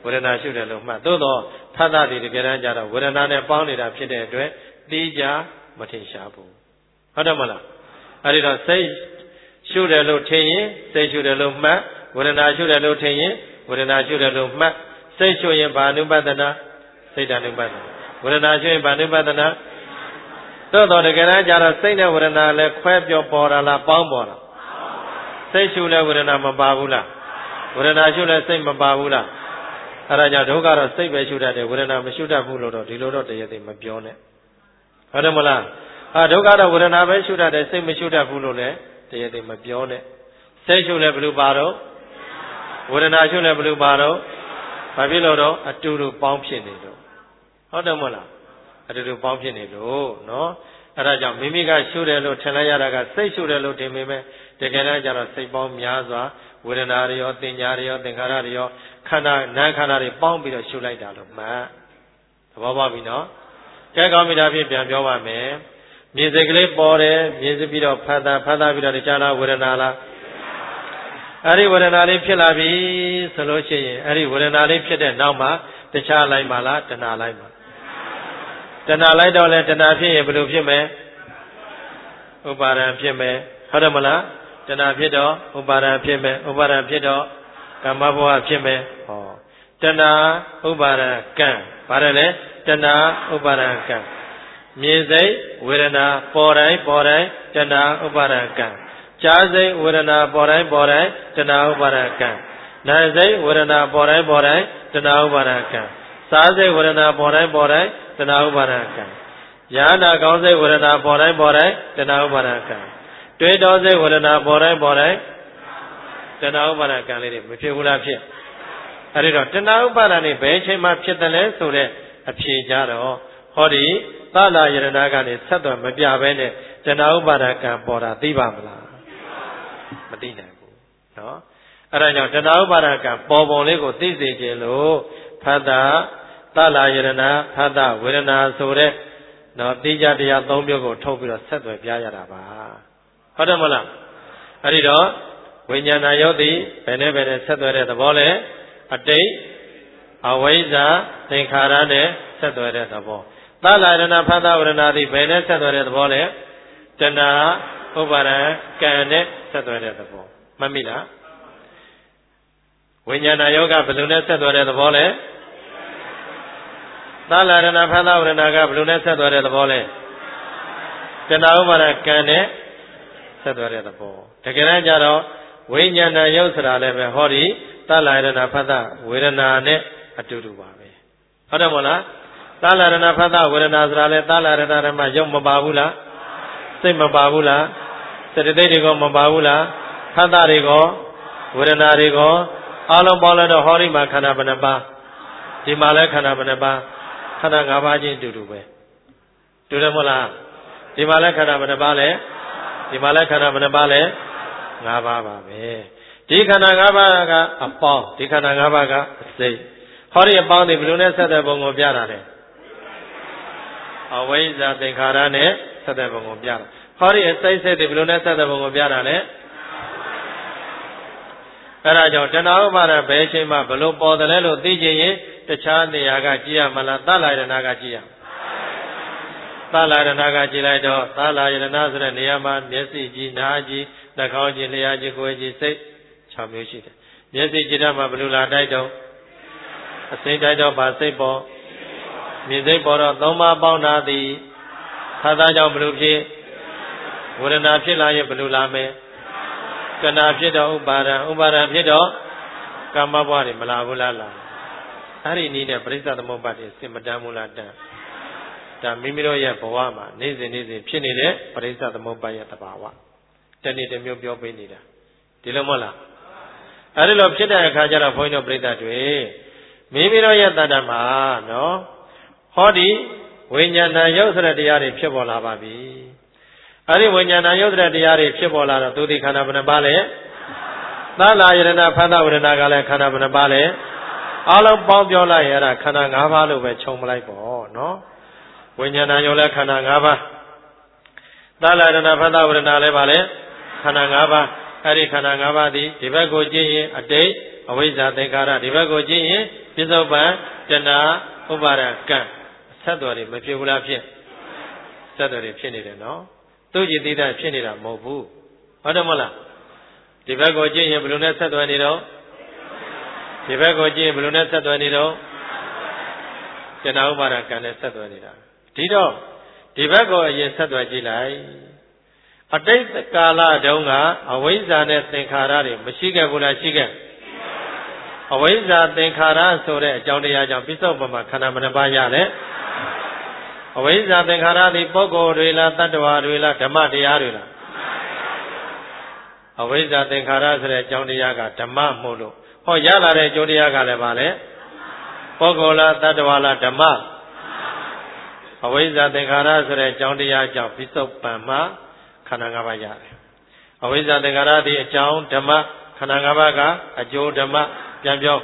ဝေဒနာရှုတယ်လို့မှတ်သို့တော့ဖတ်တာဒီတကယ်တမ်းကျတော့ဝေဒနာနဲ့ပေါင်းနေတာဖြစ်တဲ့အတွက်သိကြမထင်ရှားဘူးဟုတ်တယ်မလားအဲဒီတော့စိတ်ရှုတယ်လို့ထင်ရင်စိတ်ရှုတယ်လို့မှတ်ဝေဒနာရှုတယ်လို့ထင်ရင်ဝေဒနာရှုတယ်လို့မှတ်စိတ်ရှုရင်ဘာနုပဒနာစိတ်တ ानु ပဒနာဝေဒနာရှုရင်ဘာနုပဒနာသို့တော့တကယ်တမ်းကျတော့စိတ်နဲ့ဝေဒနာလည်းခွဲပြောပေါ်တာလားပေါင်းပေါ်တာစိတ်ရှုလဲဝေဒနာမပါဘူးလားဝေဒနာရှုလဲစိတ်မပါဘူးလားအဲဒါကြောင့်ဒုက္ခတော့စိတ်ပဲရှုတတ်တယ်ဝေဒနာမရှုတတ်ဘူးလို့တော့ဒီလိုတော့တရားသိမပြောနဲ့ဟုတ်တယ်မလားအာဒုက္ခတော့ဝေဒနာပဲရှုတတ်တယ်စိတ်မရှုတတ်ဘူးလို့လည်းတရားသိမပြောနဲ့စိတ်ရှုလဲဘယ်လိုပါတော့ဝေဒနာရှုလဲဘယ်လိုပါတော့ဘာဖြစ်လို့တော့အတူတူပေါင်းဖြစ်နေတော့ဟုတ်တယ်မလားအတူတူပေါင်းဖြစ်နေလို့နော်အဲဒါကြောင့်မိမိကရှုတယ်လို့ထင်လိုက်ရတာကစိတ်ရှုတယ်လို့ထင်ပေမဲ့တကယ်တမ်းကျတော့စိတ်ပေါင်းများစွာဝေဒနာတွေရောသင်ညာတွေရောသင်္ခါရတွေရောခန္ဓာနာခန္ဓာတွေပေါင်းပြီးတော့ရှုလိုက်တာလို့မှတ်သဘောပေါက်ပြီနော်ကဲကောင်းပြီဒါဖြင့်ပြန်ပြောပါမယ်မြင်စိတ်ကလေးပေါ်တယ်မြင်စပြီးတော့ဖတ်တာဖတ်တာပြီးတော့တခြားလားဝေဒနာလားအဲ့ဒီဝေဒနာလေးဖြစ်လာပြီဆိုလို့ရှိရင်အဲ့ဒီဝေဒနာလေးဖြစ်တဲ့နောက်မှာတခြားလိုက်ပါလားတဏှာလိုက်ပါတဏှာလိုက်တော့လဲတဏှာဖြစ်ရင်ဘယ်လိုဖြစ်မလဲဥပါဒံဖြစ်မယ်ဟုတ်တယ်မလားတဏှာဖြစ်တော့ဥပါဒံဖြစ်မယ်ဥပါဒံဖြစ်တော့ကာမဘဝဖြစ်မယ်ဟောတဏှာဥပါဒံကံပါတယ်လေတဏှာဥပါဒံကံမြင်စိတ်ဝေဒနာပေါ်တိုင်းပေါ်တိုင်းတဏှာဥပါဒံကံကြားစိတ်ဝေဒနာပေါ်တိုင်းပေါ်တိုင်းတဏှာဥပါဒံကံနာမ်စိတ်ဝေဒနာပေါ်တိုင်းပေါ်တိုင်းတဏှာဥပါဒံကံစားစိတ်ဝေဒနာပေါ်တိုင်းပေါ်တိုင်းတဏှာဥပါဒံကံယာနာကောင်းစိတ်ဝေဒနာပေါ်တိုင်းပေါ်တိုင်းတဏှာဥပါဒံကံတွေးတောစိတ်ဝေဒနာပေါ်တိုင်းပေါ်တိုင်းတဏှာဥပါဒံကံလေးတွေမဖြစ်ဘူးလားဖြစ်အဲဒီတော့တဏှာဥပါဒံနေဘယ်အချိန်မှဖြစ်တယ်လဲဆိုတဲ့အဖြေကြတော့ဟောဒီသလာယရဏကနေဆက်သွယ်မပြဘဲနဲ့တဏှာဥပါဒံကံပေါ်တာသိပါမလားမသိနိုင်ဘူးနော်အဲဒါကြောင့်တဏှာဥပါဒံကံပေါ်ပုံလေးကိုသိစေခြင်းလို့ဖတ်တာသလာယရဏဖတ်တာဝေဒနာဆိုတဲ့နော်သိကြတရားသုံးမျိုးကိုထုတ်ပြီးတော့ဆက်သွယ်ပြရတာပါဟုတ်တယ်မလားအဲဒီတော့ဝိညာဏယောတိဘယ်နဲ့ဘယ်နဲ့ဆက်သွယ်တဲ့သဘောလဲအတိတ်အဝိဇ္ဇာသင်္ခါရနဲ့ဆက်သွယ်တဲ့သဘောသလာယရဏဖတ်တာဝေဒနာသည်ဘယ်နဲ့ဆက်သွယ်တဲ့သဘောလဲတဏှာဥပါဒံကံနဲ့ဆက်သွယ်တဲ့သဘောမှတ်မိလားဝိညာဏယောဂဘယ်လိုနဲ့ဆက်သွယ်တဲ့သဘောလဲသလာရဏဖသဝရဏကဘယ်လိုနဲ့ဆက်သွယ်တဲ့သဘောလဲတဏှာဥပါဒကံနဲ့ဆက်သွယ်တဲ့သဘောတကယ်တမ်းကျတော့ဝိညာဏယုတ်ဆိုတာလည်းပဲဟောဒီသလာရဏဖသဝေဒနာနဲ့အတူတူပါပဲဟုတ်တယ်မို့လားသလာရဏဖသဝေဒနာဆိုတာလည်းသလာရဏဓမ္မယုတ်မပါဘူးလားစိတ်မပါဘူးလားစတသိတွေကမပါဘူးလားဖသတွေကဝေဒနာတွေကအလုံးပေါင်းလိုက်တော့ဟောဒီမှာခန္ဓာဘယ်နှပါးဒီမှာလည်းခန္ဓာဘယ်နှပါးခန္ဓာ၅ပါးချင်းတူတူပဲတူတယ်မဟုတ်လားဒီမှာလည်းခန္ဓာဘယ်နှပါးလဲဒီမှာလည်းခန္ဓာဘယ်နှပါးလဲ၅ပါးပါပဲဒီခန္ဓာ၅ပါးကအပေါင်းဒီခန္ဓာ၅ပါးကအစိတ်ဟောဒီအပေါင်းဒီဘယ်လိုနဲ့ဆက်တဲ့ပုံကိုပြတာလဲအဝိဇ္ဇာသင်္ခါရနဲ့ဆက်တဲ့ပုံကိုပြတာဟောဒီအစိတ်စိတ်ဒီဘယ်လိုနဲ့ဆက်တဲ့ပုံကိုပြတာလဲအဲဒါကြောင့်တဏှာဥပါဒဘယ်အချိန်မှဘလို့ပေါ်တယ်လဲလို့သိချင်ရင်တခြားနေရာကကြည့်ရမလားသလာယရဏကကြည့်ရသလာယရဏကကြည့်လိုက်တော့သလာယရဏဆိုတဲ့နေရာမှာမျက်စိကြည့်နားကြည့်နှာခေါင်းကြည့်လျှာကြည့်ကိုယ်ကြည့်စိတ်၆မျိုးရှိတယ်မျက်စိကြည့်တာမှဘလို့လာတိုက်တော့အစိမ့်တိုက်တော့ပါစိတ်ပေါ်မြင်စိတ်ပေါ်တော့သုံးပါးပေါင်းတာသည်သာသာကြောင့်ဘလို့ဖြစ်ဝေဒနာဖြစ်လာရင်ဘလို့လာမယ်ကနာဖြစ်တော့ဥပါဒံဥပါဒံဖြစ်တော့ကာမဘဝတွေမလာဘူးလားလားအဲ့ဒီနည်းနဲ့ပရိစ္ဆသမုပ္ပါဒ်တွေစင်မတမ်းမူလားတန်ဒါမိမိတို့ရဲ့ဘဝမှာနေ့စဉ်နေ့စဉ်ဖြစ်နေတဲ့ပရိစ္ဆသမုပ္ပါဒ်ရဲ့တဘာဝတနေ့တစ်မျိုးပြောပေးနေတာဒီလိုမဟုတ်လားအဲ့ဒီလိုဖြစ်တဲ့အခါကျတော့ဘုန်းကြီးတို့ပရိသတ်တွေမိမိတို့ရဲ့တဏ္ဍာမှာနော်ဟောဒီဝိညာဏယုတ်ဆိုတဲ့တရားတွေဖြစ်ပေါ်လာပါပြီအဲ့ဒီဝိညာဏယုတ်တဲ့တရားတွေဖြစ်ပေါ်လာတော့သူဒီခန္ဓာဘယ်နှပါလဲသလာယရဏဖသဝရဏကလည်းခန္ဓာဘယ်နှပါလဲအလုံးပေါင်းပြောလိုက်ရတာခန္ဓာ၅ပါးလို့ပဲခြုံမလိုက်ပေါ့နော်ဝိညာဏယုတ်လည်းခန္ဓာ၅ပါးသလာယရဏဖသဝရဏလည်းပါလေခန္ဓာ၅ပါးအဲ့ဒီခန္ဓာ၅ပါးဒီဒီဘက်ကိုကြည့်ရင်အတိတ်အဝိဇ္ဇာသင်္ခါရဒီဘက်ကိုကြည့်ရင်ပြစ္ဆုတ်ပံတဏှာဥပါဒကံဆက်တော်တွေမဖြစ်ဘူးလားဖြစ်ဆက်တော်တွေဖြစ်နေတယ်နော်သူ့ကြည်သိတာဖြစ်နေတာမဟုတ်ဘူးဟုတ်တယ်မဟုတ်လားဒီဘက်ကိုကြည့်ရင်ဘယ်လိုနဲ့ဆက်တော်နေတော့ဒီဘက်ကိုကြည့်ရင်ဘယ်လိုနဲ့ဆက်တော်နေတော့တဏှာဥပါဒကံနဲ့ဆက်တော်နေတာဒီတော့ဒီဘက်ကိုအရင်ဆက်တော်ကြည့်လိုက်အတိတ်ကာလတုန်းကအဝိဇ္ဇာနဲ့သင်္ခါရတွေမရှိခဲ့ဘူးလားရှိခဲ့အဝိဇ္ဇာသင်္ခါရဆိုတဲ့အကြောင်းတရားကြောင့်ပိဿုပမခန္ဓာမနှပါရတယ်အဝိဇ္ဇာသင်္ခါရဒီပုဂ္ဂိုလ်တွေလားတတ္တဝါတွေလားဓမ္မတရားတွေလားအဝိဇ္ဇာသင်္ခါရဆိုတဲ့အကြောင်းတရားကဓမ္မမို့လို့ဟောရလာတဲ့အကျိုးတရားကလည်းပါလေပုဂ္ဂိုလ်လားတတ္တဝါလားဓမ္မအဝိဇ္ဇာသင်္ခါရဆိုတဲ့အကြောင်းတရားကြောင့်ပိဿုပမခန္ဓာ၅ပါးရတယ်အဝိဇ္ဇာသင်္ခါရဒီအကြောင်းဓမ္မခန္ဓာ၅ပါးကအကျိုးဓမ္မပြန်ပြော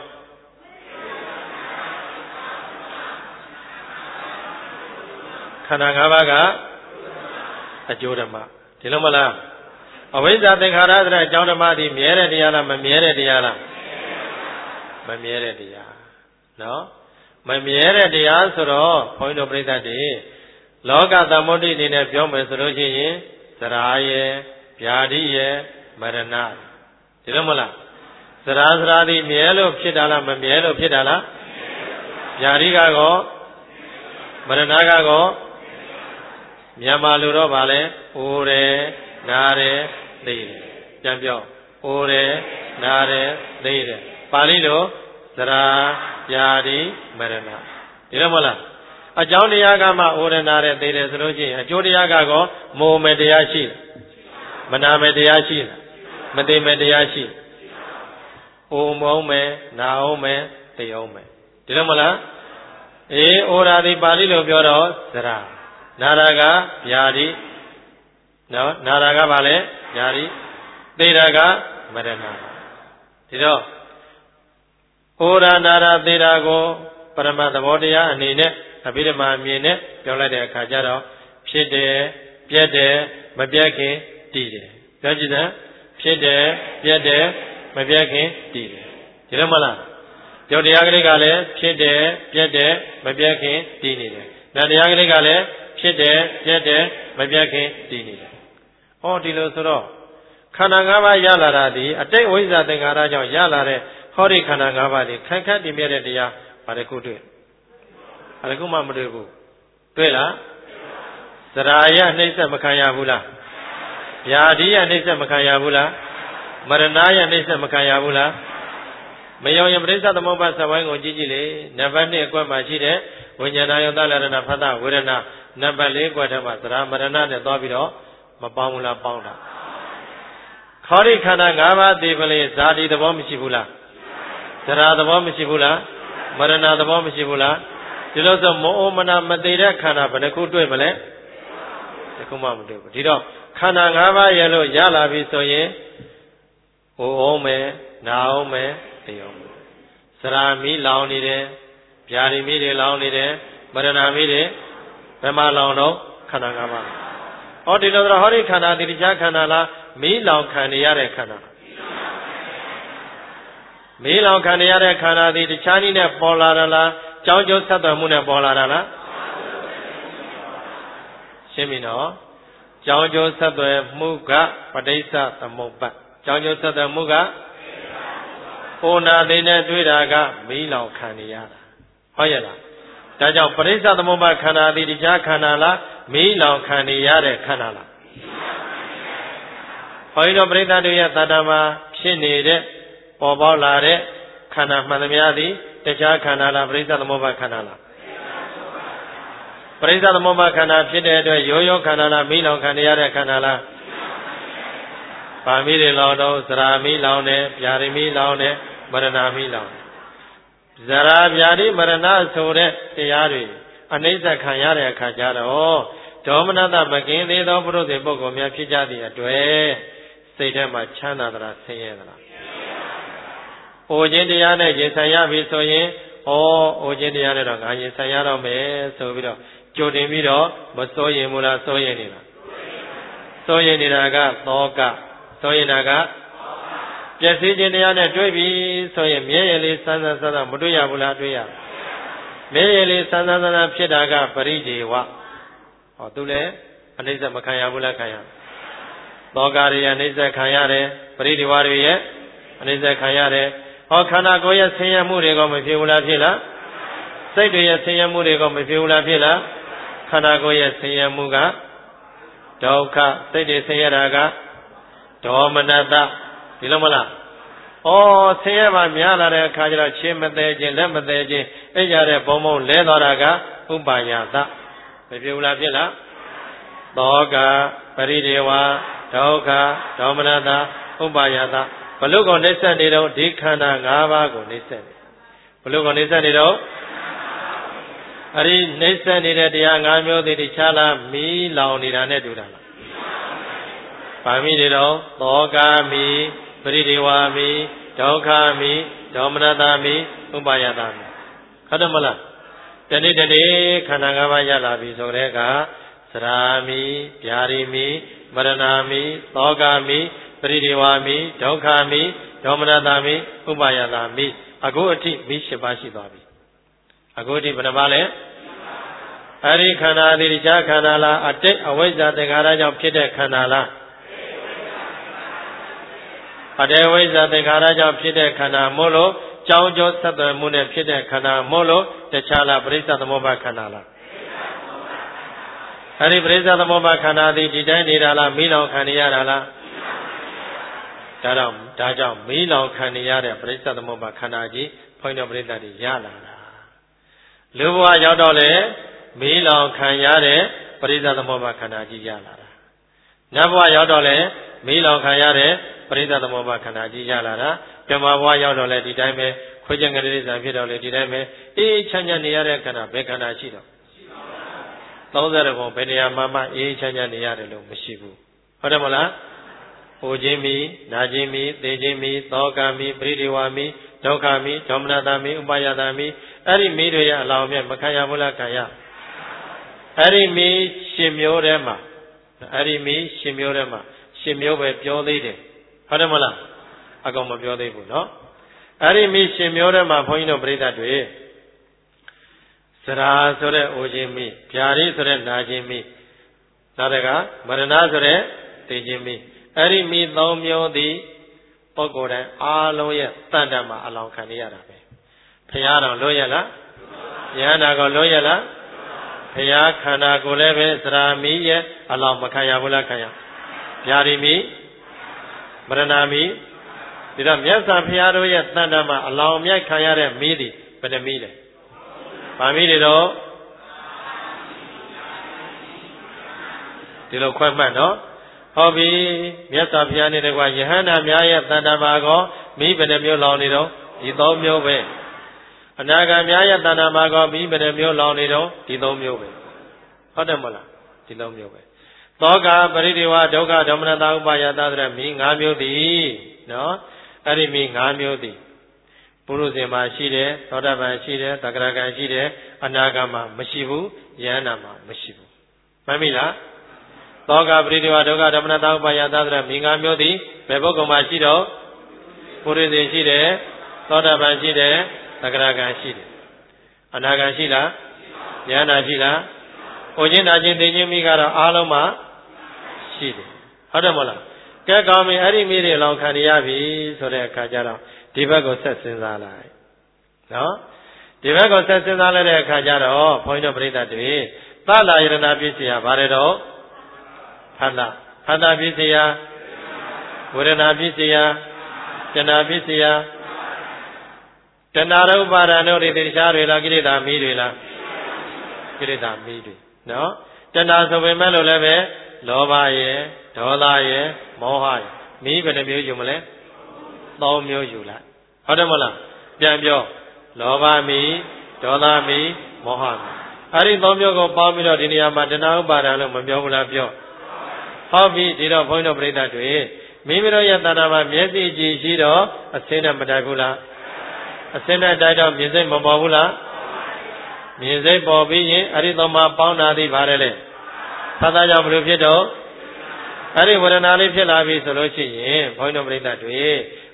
ခန္ဓာ၅ပါးကအကျိုးဓမ္မဒီလိုမလားအဝိဇ္ဇာသင်္ခါရဆိုတဲ့အကြောင်းဓမ္မဒီမြဲတဲ့တရားလားမမြဲတဲ့တရားလားမမြဲတဲ့တရားနော်မမြဲတဲ့တရားဆိုတော့ဘုန်းကြီးတို့ပြိဿတွေလောကသမုဒ္ဒိအနေနဲ့ပြောမယ်ဆိုလို့ရှိရင်သရာယေဗျာတိယေမရဏဒီလိုမလားသရာသရာဒီမြဲလို့ဖြစ်တာလားမမြဲလို့ဖြစ်တာလားဗျာတိကကောမရဏကကောမြန်မာလူတော့ဗာလဲအိုတယ်နားတယ်သိတယ်ပြန်ပြောအိုတယ်နားတယ်သိတယ်ပါဠိလိုသရာဗျာတိမရဏဒီလိုမလားအကြောင်းတရားကမှအိုရနာတဲ့သိတယ်ဆိုလို့ရှိရင်အကျိုးတရားကကောမိုးမယ်တရားရှိမနာမယ်တရားရှိမသိမယ်တရားရှိအိုမုံမယ်နာအောင်မယ်သိအောင်မယ်ဒီလိုမလားအေးအိုရာဒီပါဠိလိုပြောတော့သရနာရာကဗျာတိနော်နာရာကဘာလဲဗျာတိသိတာကမရဏဒီတော့အိုရာနာရာသိတာကိုပရမသဘောတရားအနေနဲ့အဘိဓမ္မာမြင်နဲ့ပြောလိုက်တဲ့အခါကျတော့ဖြစ်တယ်ပြက်တယ်မပြက်ခင်တည်တယ်ပြောကြည့်တယ်ဖြစ်တယ်ပြက်တယ်မပြက်ခင်တည်တယ်ဒီလိုမလားပြောတရားကလေးကလည်းဖြစ်တယ်ပြက်တယ်မပြက်ခင်တည်နေတယ်နာတရားကလေးကလည်းဖြစ်တယ်ပြက်တယ်မပြက်ခင်တည်နေတယ်ဟောဒီလိုဆိုတော့ခန္ဓာ၅ပါးရလာတာဒီအတိတ်ဝိဇ္ဇာသင်္ခါရကြောင့်ရလာတဲ့ဟောဒီခန္ဓာ၅ပါးဒီခန့်ခန့်တည်မြဲတဲ့တရားဘာတစ်ခုတွေ့ဘာတစ်ခုမှမတွေ့ဘူးတွေ့လားသရာယနှိမ့်ဆက်မခံရဘူးလားဗျာတိယနှိမ့်ဆက်မခံရဘူးလားမရဏယနှိမ့်ဆက်မခံရဘူးလားမယောယပရိစ္ဆသမုပ္ပါသဝိုင်းကိုကြည့်ကြည့်လေနံပါတ်၂အကွက်မှာရှိတဲ့ဝိညာဏယောသလရဏဖတ်တဝေဒနာနံပါတ်၄အကွက်ထဲမှာသရာမရဏနဲ့သွားပြီးတော့မပေါင်းဘူးလားပေါင်းတာခေါရိခန္ဓာ၅ပါးသိပလေဇာတိသဘောမရှိဘူးလားသရာသဘောမရှိဘူးလားမရဏသဘောမရှိဘူးလားဒီလိုဆိုမောမနာမသေးတဲ့ခန္ဓာဘယ်နှခုတွေ့မလဲတစ်ခုမှမတွေ့ဘူးဒီတော့ခန္ဓာ၅ပါးရဲ့လို့ရလာပြီဆိုရင်ဟိုအောင်မယ်နာအောင်မယ်သိအောင်မယ်သရာမီလောင်နေတယ်ဗျာတိမီတွေလောင်နေတယ်မရဏမီတွေဘယ်မှာလောင်တော့ခန္ဓာ၅ပါးဟောဒီလိုဆိုဟောဒီခန္ဓာဒီတရားခန္ဓာလားမီလောင်ခံနေရတဲ့ခန္ဓာမီလောင်ခံနေရတဲ့ခန္ဓာဒီတခြားနည်းနဲ့ပေါ်လာတာလားကြောင်းကျိုးဆက်သွယ်မှုနဲ့ပေါ်လာတာလားရှင်းပြီနော်ကြောင်းကျိုးဆက်သွယ်မှုကပဋိစ္စသမုပ္ပါကြောင်းကျိုးဆက်သွယ်မှုကအိုနာသိနဲ့တွေ့တာကမီးလောင်ခံနေရတာဟုတ်ရဲ့လားဒါကြောင့်ပဋိစ္စသမုပ္ပါခန္ဓာဒီတရားခန္ဓာလားမီးလောင်ခံနေရတဲ့ခန္ဓာလားဘုန်းကြီးတို့ပရိသတ်တွေရဲ့တဏ္ဍာမှာဖြစ်နေတဲ့ပေါ်ပေါက်လာတဲ့ခန္ဓာမှန်သမျှသည်တရားခန္ဓာလားပရိစ္ဆသမုပ္ပါခန္ဓာလားပရိစ္ဆသမုပ္ပါခန္ဓာဖြစ်တဲ့အတွက်ရိုးရိုးခန္ဓာလားမိလောင်ခံရတဲ့ခန္ဓာလားပါမိတွေလောင်တော့ဇရာမိလောင်တယ်ဗျာတိမိလောင်တယ်မရဏမိလောင်တယ်ဇရာဗျာတိမရဏဆိုတဲ့တရားတွေအနိစ္စခံရတဲ့အခါကျတော့ဒေါမနတမကင်းသေးသောပုရုษေပုဂ္ဂိုလ်များဖြစ်ကြသည့်အတွက်စိတ်ထဲမှာချမ်းသာသလားဆင်းရဲသလားအိုခြင်းတရားနဲ့ရင်ဆိုင်ရပြီဆိုရင်ဩအိုခြင်းတရားနဲ့တော့ငါရင်ဆိုင်ရတော့မယ်ဆိုပြီးတော့ကြိုတင်ပြီးတော့မစိုးရင်မလားစိုးရင်နေလားစိုးရင်နေတာကသောကစိုးရင်တာကပျက်စီးခြင်းတရားနဲ့တွေ့ပြီဆိုရင်မြဲရလေးစမ်းစမ်းစမ်းစမ်းမတွေ့ရဘူးလားတွေ့ရမြဲရလေးစမ်းစမ်းစမ်းစမ်းဖြစ်တာကပရိဒေဝဟောသူလည်းအနိစ္စမခံရဘူးလားခံရသောကာရိယအနိစ္စခံရတယ်ပရိဒေဝတွေရဲ့အနိစ္စခံရတယ်ဟောခန္ဓာကိုယ်ရဲ့ဆင်းရဲမှုတွေကမဖြစ်ဘူးလားဖြစ်လားစိတ်တွေရဲ့ဆင်းရဲမှုတွေကမဖြစ်ဘူးလားဖြစ်လားခန္ဓာကိုယ်ရဲ့ဆင်းရဲမှုကဒုက္ခစိတ်တွေဆင်းရဲတာကဒေါမနတဒီလိုမလားဩဆင်းရဲမှများလာတဲ့အခါကျတော့ချင်းမသေးခြင်းလက်မသေးခြင်းအဲ့ကြတဲ့ဘုံဘုံလဲသွားတာကဥပါယတမဖြစ်ဘူးလားဖြစ်လားသောကပရိဒေဝဒုက္ခဒေါမနတဥပါယတဘလို့ကိုနှိစ္စနေတော့ဒီခန္ဓာ၅ပါးကိုနှိစ္စနေဘလို့ကိုနှိစ္စနေတော့အဲ့ဒီနှိစ္စနေတဲ့တရား၅မျိုးသိတခြားလားမီးလောင်နေတာနဲ့တူတာလားဗာမိတွေတော့သောကာမိပရိဒေဝမိဒုက္ခမိဒေါမနတာမိဥပါယတာမိဟုတ်တယ်မလားတနေ့တနေ့ခန္ဓာ၅ပါးရလာပြီဆိုတဲ့အခါသရာမိဗျာရိမိမရဏမိသောကာမိပရိဒေဝမိဒုက္ခမိဒေါမနတာမိဥပါယတာမိအခုအထိမိ၈ပါးရှိသွားပြီအခုအထိဘယ်နှပါလဲအဲ့ဒီခန္ဓာဒီတခြားခန္ဓာလားအတိတ်အဝိဇ္ဇာသင်္ခါရကြောင့်ဖြစ်တဲ့ခန္ဓာလားအတေဝိဇ္ဇာသင်္ခါရကြောင့်ဖြစ်တဲ့ခန္ဓာမို့လို့ကြောင်းကျိုးဆက်သွယ်မှုနဲ့ဖြစ်တဲ့ခန္ဓာမို့လို့တခြားလားပရိစ္ဆသမုပ္ပါခန္ဓာလားအဲ့ဒီပရိစ္ဆသမုပ္ပါခန္ဓာသည်ဒီတိုင်းနေတာလားမီးလောင်ခံနေရတာလားဒါတော့ဒါကြောင့်မီးလောင်ခံနေရတဲ့ပရိစ္ဆသမုပ္ပါခန္ဓာကြီးဘုန်းတော်ပရိသတ်တွေရလာတာလူဘဝရောက်တော့လေမီးလောင်ခံရတဲ့ပရိစ္ဆသမုပ္ပါခန္ဓာကြီးရလာတာနတ်ဘဝရောက်တော့လေမီးလောင်ခံရတဲ့ပရိစ္ဆသမုပ္ပါခန္ဓာကြီးရလာတာဓမ္မဘဝရောက်တော့လေဒီတိုင်းပဲခွေးကျင်ကလေးစာဖြစ်တော့လေဒီတိုင်းပဲအေးချမ်းချမ်းနေရတဲ့ခန္ဓာဘယ်ခန္ဓာရှိတော့သုံးဆယ်ဘုံဘယ်နေရာမှာမှအေးချမ်းချမ်းနေရတယ်လို့မရှိဘူးဟုတ်တယ်မလားဟိုခြင်းမီနာခြင်းမီသေခြင်းမီသောကမီပရိဒေဝမီဒုက္ခမီဒေါမနတာမီဥပါယတာမီအဲ့ဒီမီတွေရအလောင်းမြတ်မခံရဘူးလားခံရအဲ့ဒီမီရှင်မျိုးထဲမှာအဲ့ဒီမီရှင်မျိုးထဲမှာရှင်မျိုးပဲပြောသေးတယ်ဟုတ်တယ်မလားအကောင်မပြောသေးဘူးနော်အဲ့ဒီမီရှင်မျိုးထဲမှာဘုန်းကြီးတို့ပြိဿတွေစရာဆိုတဲ့အိုခြင်းမီဗျာရိဆိုတဲ့နာခြင်းမီနောက်တကမရဏဆိုတဲ့သိခြင်းမီအဲ့ဒီမီသုံးမျိုးသည်ပုဂ္ဂိုလ်တိုင်းအားလုံးရဲ့တန်တမှာအလောင်းခံရတာပဲဘုရားတော်လွတ်ရလားယဟန္တာကိုလွတ်ရလားဘုရားခန္ဓာကိုယ်လည်းပဲစရာမီရဲ့အလောင်းမခံရဘူးလားခံရဗျာရိမီမရဏမီဒီတော့မြတ်စွာဘုရားတို့ရဲ့တန်တမှာအလောင်းမြိုက်ခံရတဲ့မီးသည်ဘယ်နှမီးလဲဗာမီတွေတော့ဒီလိုခွဲမှတ်နော်ဟုတ်ပြီမြတ်စွာဘုရားနဲ့တကွာယဟန္တာများရဲ့တန်တမာကောမိဘယ်နှမျိုးလောင်နေတော့ဒီသုံးမျိုးပဲအနာဂတ်များရဲ့တန်တမာကောမိဘယ်နှမျိုးလောင်နေတော့ဒီသုံးမျိုးပဲဟုတ်တယ်မလားဒီသုံးမျိုးပဲသောကပရိဒေဝဒုက္ခဒေါမနတာဥပါယတာဆိုတဲ့မိ၅မျိုးသည်နော်အဲ့ဒီမိ၅မျိုးသည်ပုရုဇဉ်မှာရှိတယ်သောတာပန်ရှိတယ်သက္ကရာကံရှိတယ်အနာဂတ်မှာမရှိဘူးယဟန္တာမှာမရှိဘူးမှန်ပြီလားသောကပရိဒေဝဒုက္ခဓမ္မနတာဥပါယသဆိုတဲ့မိငါမျိုးသည်ဘယ်ပုဂ္ဂိုလ်မှာရှိတော့ပုရိသေရှိတယ်သောတာပန်ရှိတယ်သက္ကရာကံရှိတယ်အနာဂတ်ရှိလားဉာဏ်နာရှိလားဩခြင်းနာခြင်းသိခြင်းမိကတော့အားလုံးမှာရှိတယ်ဟုတ်တယ်မဟုတ်လားကဲကောင်းပြီအဲ့ဒီမိတွေလောင်ခံရပြီဆိုတဲ့အခါကျတော့ဒီဘက်ကိုဆက်စဉ်းစားလိုက်နော်ဒီဘက်ကိုဆက်စဉ်းစားလိုက်တဲ့အခါကျတော့ဘုန်းကြီးတို့ပြိဿတွေသလာယရဏပစ္စယဘာတွေတော့ဖန္တာဖန္တာပစ္စယဝေဒနာပစ္စယတဏှာပစ္စယတဏှာရုပ်ပါဒံတို့တွေတရားတွေလားကိလေသာမီးတွေလားကိလေသာမီးတွေနော်တဏှာဆိုပေမဲ့လို့လည်းပဲလောဘရဲ့ဒေါသရဲ့မောဟရဲ့မီးဘယ်နှမျိုးယူမလဲသုံးမျိုးယူလိုက်ဟုတ်တယ်မဟုတ်လားပြန်ပြောလောဘမီးဒေါသမီးမောဟမီးအဲ့ဒီသုံးမျိုးကိုပေါင်းပြီးတော့ဒီနေရာမှာတဏှာဥပါဒံလို့မပြောဘူးလားပြောဟုတ်ပြီဒီတော့ဘုန်းကြီးတို့ပြိဿတွေမိမိတို့ရဲ့တဏ္ဍာမှာမျက်စိကြည့်ရှိတော့အစင်းနဲ့မတိုက်ဘူးလားအစင်းနဲ့တိုက်တော့မြင်စိတ်မပေါ်ဘူးလားမြင်စိတ်ပေါ်ပြီးရင်အဲ့ဒီသုံးပါးပေါင်းတာသည်ဗါတယ်လေဖတ်သားကြောင့်ဘယ်လိုဖြစ်တော့အဲ့ဒီဝေဒနာလေးဖြစ်လာပြီဆိုလို့ရှိရင်ဘုန်းကြီးတို့ပြိဿတွေဝ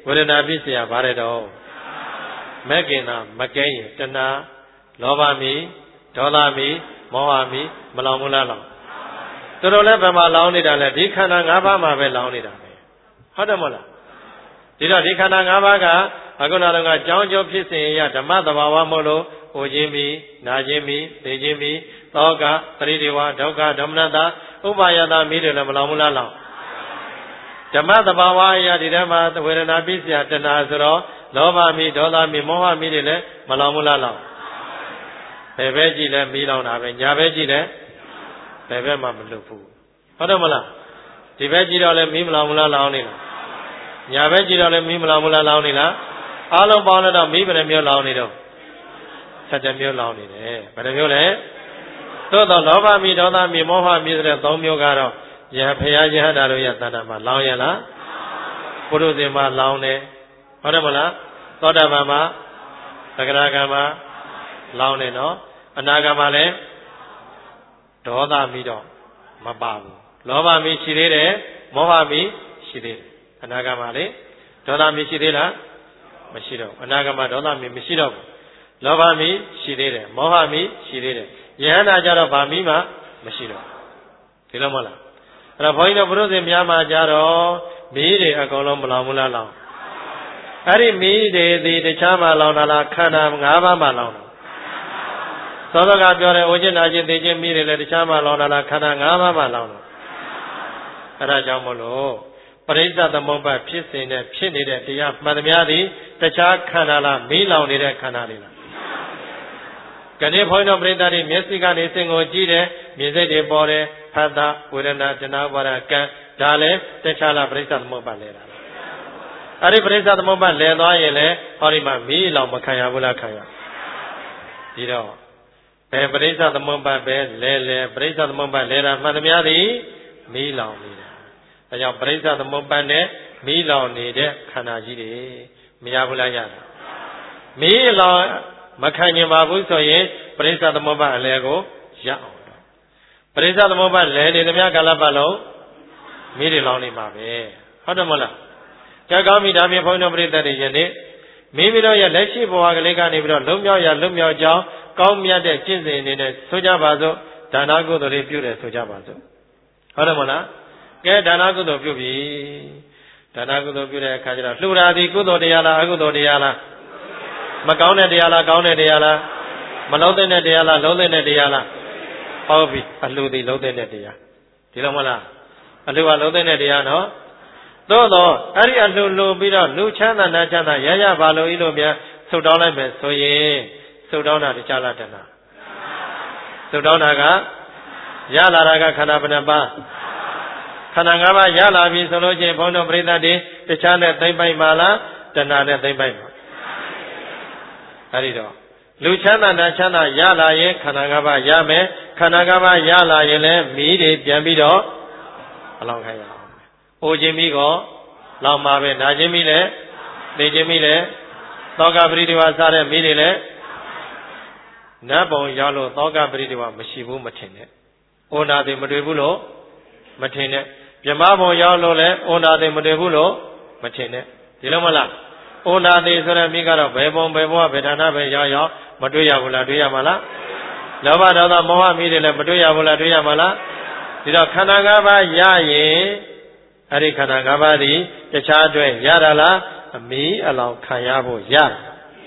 ဝေဒနာပစ္စယဘာလဲတော့မက်ကင်နာမကဲရင်တဏှာလောဘမီဒေါသမီမောဟမီမလောင်ဘူးလားလောင်သူတို့လည်းဘယ်မှာလောင်နေတာလဲဒီခန္ဓာ၅ပါးမှာပဲလောင်နေတာပဲဟုတ်တယ်မဟုတ်လားဒီတော့ဒီခန္ဓာ၅ပါးကအခုနောက်တော့ကြောင်းကျိုးဖြစ်စဉ်ရဓမ္မသဘာဝမို့လို့ဟိုခြင်းမီနာခြင်းမီသိခြင်းမီသောကပရိဒေဝဒုက္ခဓမ္မနတဥပါယတာမီတွေလည်းမလောင်ဘူးလားလောင်ဓမ္မသဘာဝအရာဒီထဲမှာဝေဒနာပစ္စယတဏှာဆိုတော့လောဘမီဒေါသမီမောဟမီတွေလည်းမလောင်ဘူးလားလောင်ဘယ်ဘက်ကြည့်လဲမီးလောင်တာပဲညာဘက်ကြည့်လဲဘယ်ဘက်မှမလွတ်ဘူးဟုတ်တယ်မလားဒီဘက်ကြည့်တော့လည်းမီးမလောင်ဘူးလားလောင်နေလားညာဘက်ကြည့်တော့လည်းမီးမလောင်ဘူးလားလောင်နေလားအားလုံးပေါင်းတော့မီးဘယ်နှမျိုးလောင်နေတော့ဆက်တမျိုးလောင်နေတယ်ဘယ်နှမျိုးလဲသို့တော့လောဘမီဒေါသမီမောဟမီဆိုတဲ့သုံးမျိုးကတော့ယဟဖရာယဟတာတို့ရတဏ္ဍာမှာလောင်ရလားပုရုဇဉ်မှာလောင်တယ်ဟုတ်တယ်မလားသောတာပန်မှာသက္ကရာကံမှာလောင်တယ်နော်အနာဂံမှာလည်းဒေါသမီတော့မပါဘူးလောဘမီရှိသေးတယ်မောဟမီရှိသေးတယ်အနာဂံမှာလေဒေါသမီရှိသေးလားမရှိတော့အနာဂံမှာဒေါသမီမရှိတော့ဘူးလောဘမီရှိသေးတယ်မောဟမီရှိသေးတယ်ယဟနာကြတော့ဗာမီမှမရှိတော့ဒီလိုမဟုတ်လားအဲ့တော့ဘုန်းကြီးတို့ဘုရုဇဉ်များမှာကြတော့မီးတွေအကုန်လုံးမလောင်ဘူးလားလောင်အဲ့ဒီမီးတွေဒီတခြားမှာလောင်တာလားခန္ဓာ၅ပါးမှာလောင်တာသောသောကပြောတဲ့အိုခြင်းနာခြင်းသိခြင်းမီးတွေလည်းတခြားမှာလောင်တာလားခန္ဓာ၅ပါးမှာလောင်တာအဲ့ဒါကြောင့်မလို့ပရိစ္ဆသမုပ္ပါဖြစ်စဉ်နဲ့ဖြစ်နေတဲ့တရားမှန်သမျှသည်တခြားခန္ဓာလားမီးလောင်နေတဲ့ခန္ဓာလေးလားကနေ့ဘုန်းတော်ပရိသတ်တွေမျက်စိကနေစင်ကိုကြည့်တယ်မြင်စိတ်တွေပေါ်တယ်ဖတ်တာဝေဒနာတဏှာဝါဒကံဒါလည်းတခြားလားပရိစ္ဆသမုပ္ပါလဲတာအဲ့ဒီပရိစ္ဆသမုပ္ပါလဲသွားရင်လည်းဟောဒီမှာမီးလောင်မခံရဘူးလားခံရဒီတော့ဘယ်ပရိစ္ဆသမုပ္ပါပဲလဲလဲပရိစ္ဆသမုပ္ပါလဲတာမှန်သမျှသည်မီးလောင်နေတာဒါကြောင့်ပရိစ္ဆသမုပ္ပါနဲ့မီးလောင်နေတဲ့ခန္ဓာကြီးတွေမရဘူးလားရတာမီးလောင်မခံနိုင်ပါဘူးဆိုရင်ပရိစ္ဆသမုပ္ပါအလဲကိုရအောင်တော့ပရိစ္ဆသမုပ္ပါလဲနေသမျှကာလပတ်လုံးမီးတွေလောင်နေမှာပဲဟုတ်တယ်မလားကြောက်ကောင်းပြီဒါဖြင့်ဘုန်းတော်ပရိသတ်တွေယနေ့မိမိတို့ရဲ့လက်ရှိဘဝကလေးကနေပြီးတော့လုံမြောက်ရလုံမြောက်ကြောင်းကောင်းမြတ်တဲ့ကျင့်စဉ်အနေနဲ့ဆိုကြပါစို့ဒါနကုသိုလ်တွေပြုတယ်ဆိုကြပါစို့ဟုတ်တယ်မလားကဲဒါနကုသိုလ်ပြုပြီဒါနကုသိုလ်ပြုတဲ့အခါကျတော့လှူတာဒီကုသိုလ်တရားလားအကုသိုလ်တရားလားမကောင်းတဲ့တရားလားကောင်းတဲ့တရားလားမလုံးတဲ့တရားလားလုံးတဲ့တရားလားဟုတ်ပြီအလှူဒီလုံးတဲ့တရားဒီလိုမလားအလှူကလုံးတဲ့တရားနော်သို့တော့အဲ့ဒီအလှူလှူပြီးတော့လူချမ်းသာနာချမ်းသာရရပါလို့ဤလိုများဆုတောင်းလိုက်မယ်ဆိုရင်ဆုတောင်းတာတရားလားတဏှာဆုတောင်းတာကရလာတာကခန္ဓာဘယ်နှပါးခန္ဓာ၅ပါးရလာပြီဆိုလို့ချင်းဘုန်းတော်ပရိသတ်တွေတခြားနဲ့သိမ့်ပိုက်ပါလားတဏှာနဲ့သိမ့်ပိုက်ပါအဲ့ဒီတော့လူချမ်းသာနာချမ်းသာရလာရင်ခန္ဓာ၅ပါးရမယ်ခန္ဓာ၅ပါးရလာရင်လည်းမိတွေပြန်ပြီးတော့အလောင်းခိုင်းရအောင်။အိုခြင်းမိကောလောင်ပါပဲနာခြင်းမိလည်းသိခြင်းမိလည်းသောကပရိဒီဝစတဲ့မိတွေလည်းနတ်ပုံရောက်လို့သောကပရိဒီဝမရှိဘူးမထင်နဲ့။အိုနာတွေမတွေ့ဘူးလို့မထင်နဲ့။မြမဘုံရောက်လို့လည်းအိုနာတွေမတွေ့ဘူးလို့မထင်နဲ့။ဒီလိုမလား။အိုနာတွေဆိုတဲ့မိကတော့ဘယ်ပုံဘယ်ဘဝဘယ်ဌာနပဲရောက်ရောက်မတွေ့ရဘူးလားတွေ့ရမှာလား။လောဘဒေါသမောဟမိတွေလည်းမတွေ့ရဘူးလားတွေ့ရမှာလား။ဒီတော့ခန္ဓာ၅ပါးရရင်အဲ့ဒီခန္ဓာ၅ပါးသည်တခြားအတွက်ရတာလားအမီးအလောင်ခံရဖို့ရတာ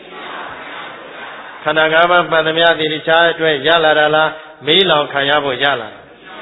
ခန္ဓာ၅ပါးမှန်သမျှသည်တခြားအတွက်ရလာတာလားမီးလောင်ခံရဖို့ရလာ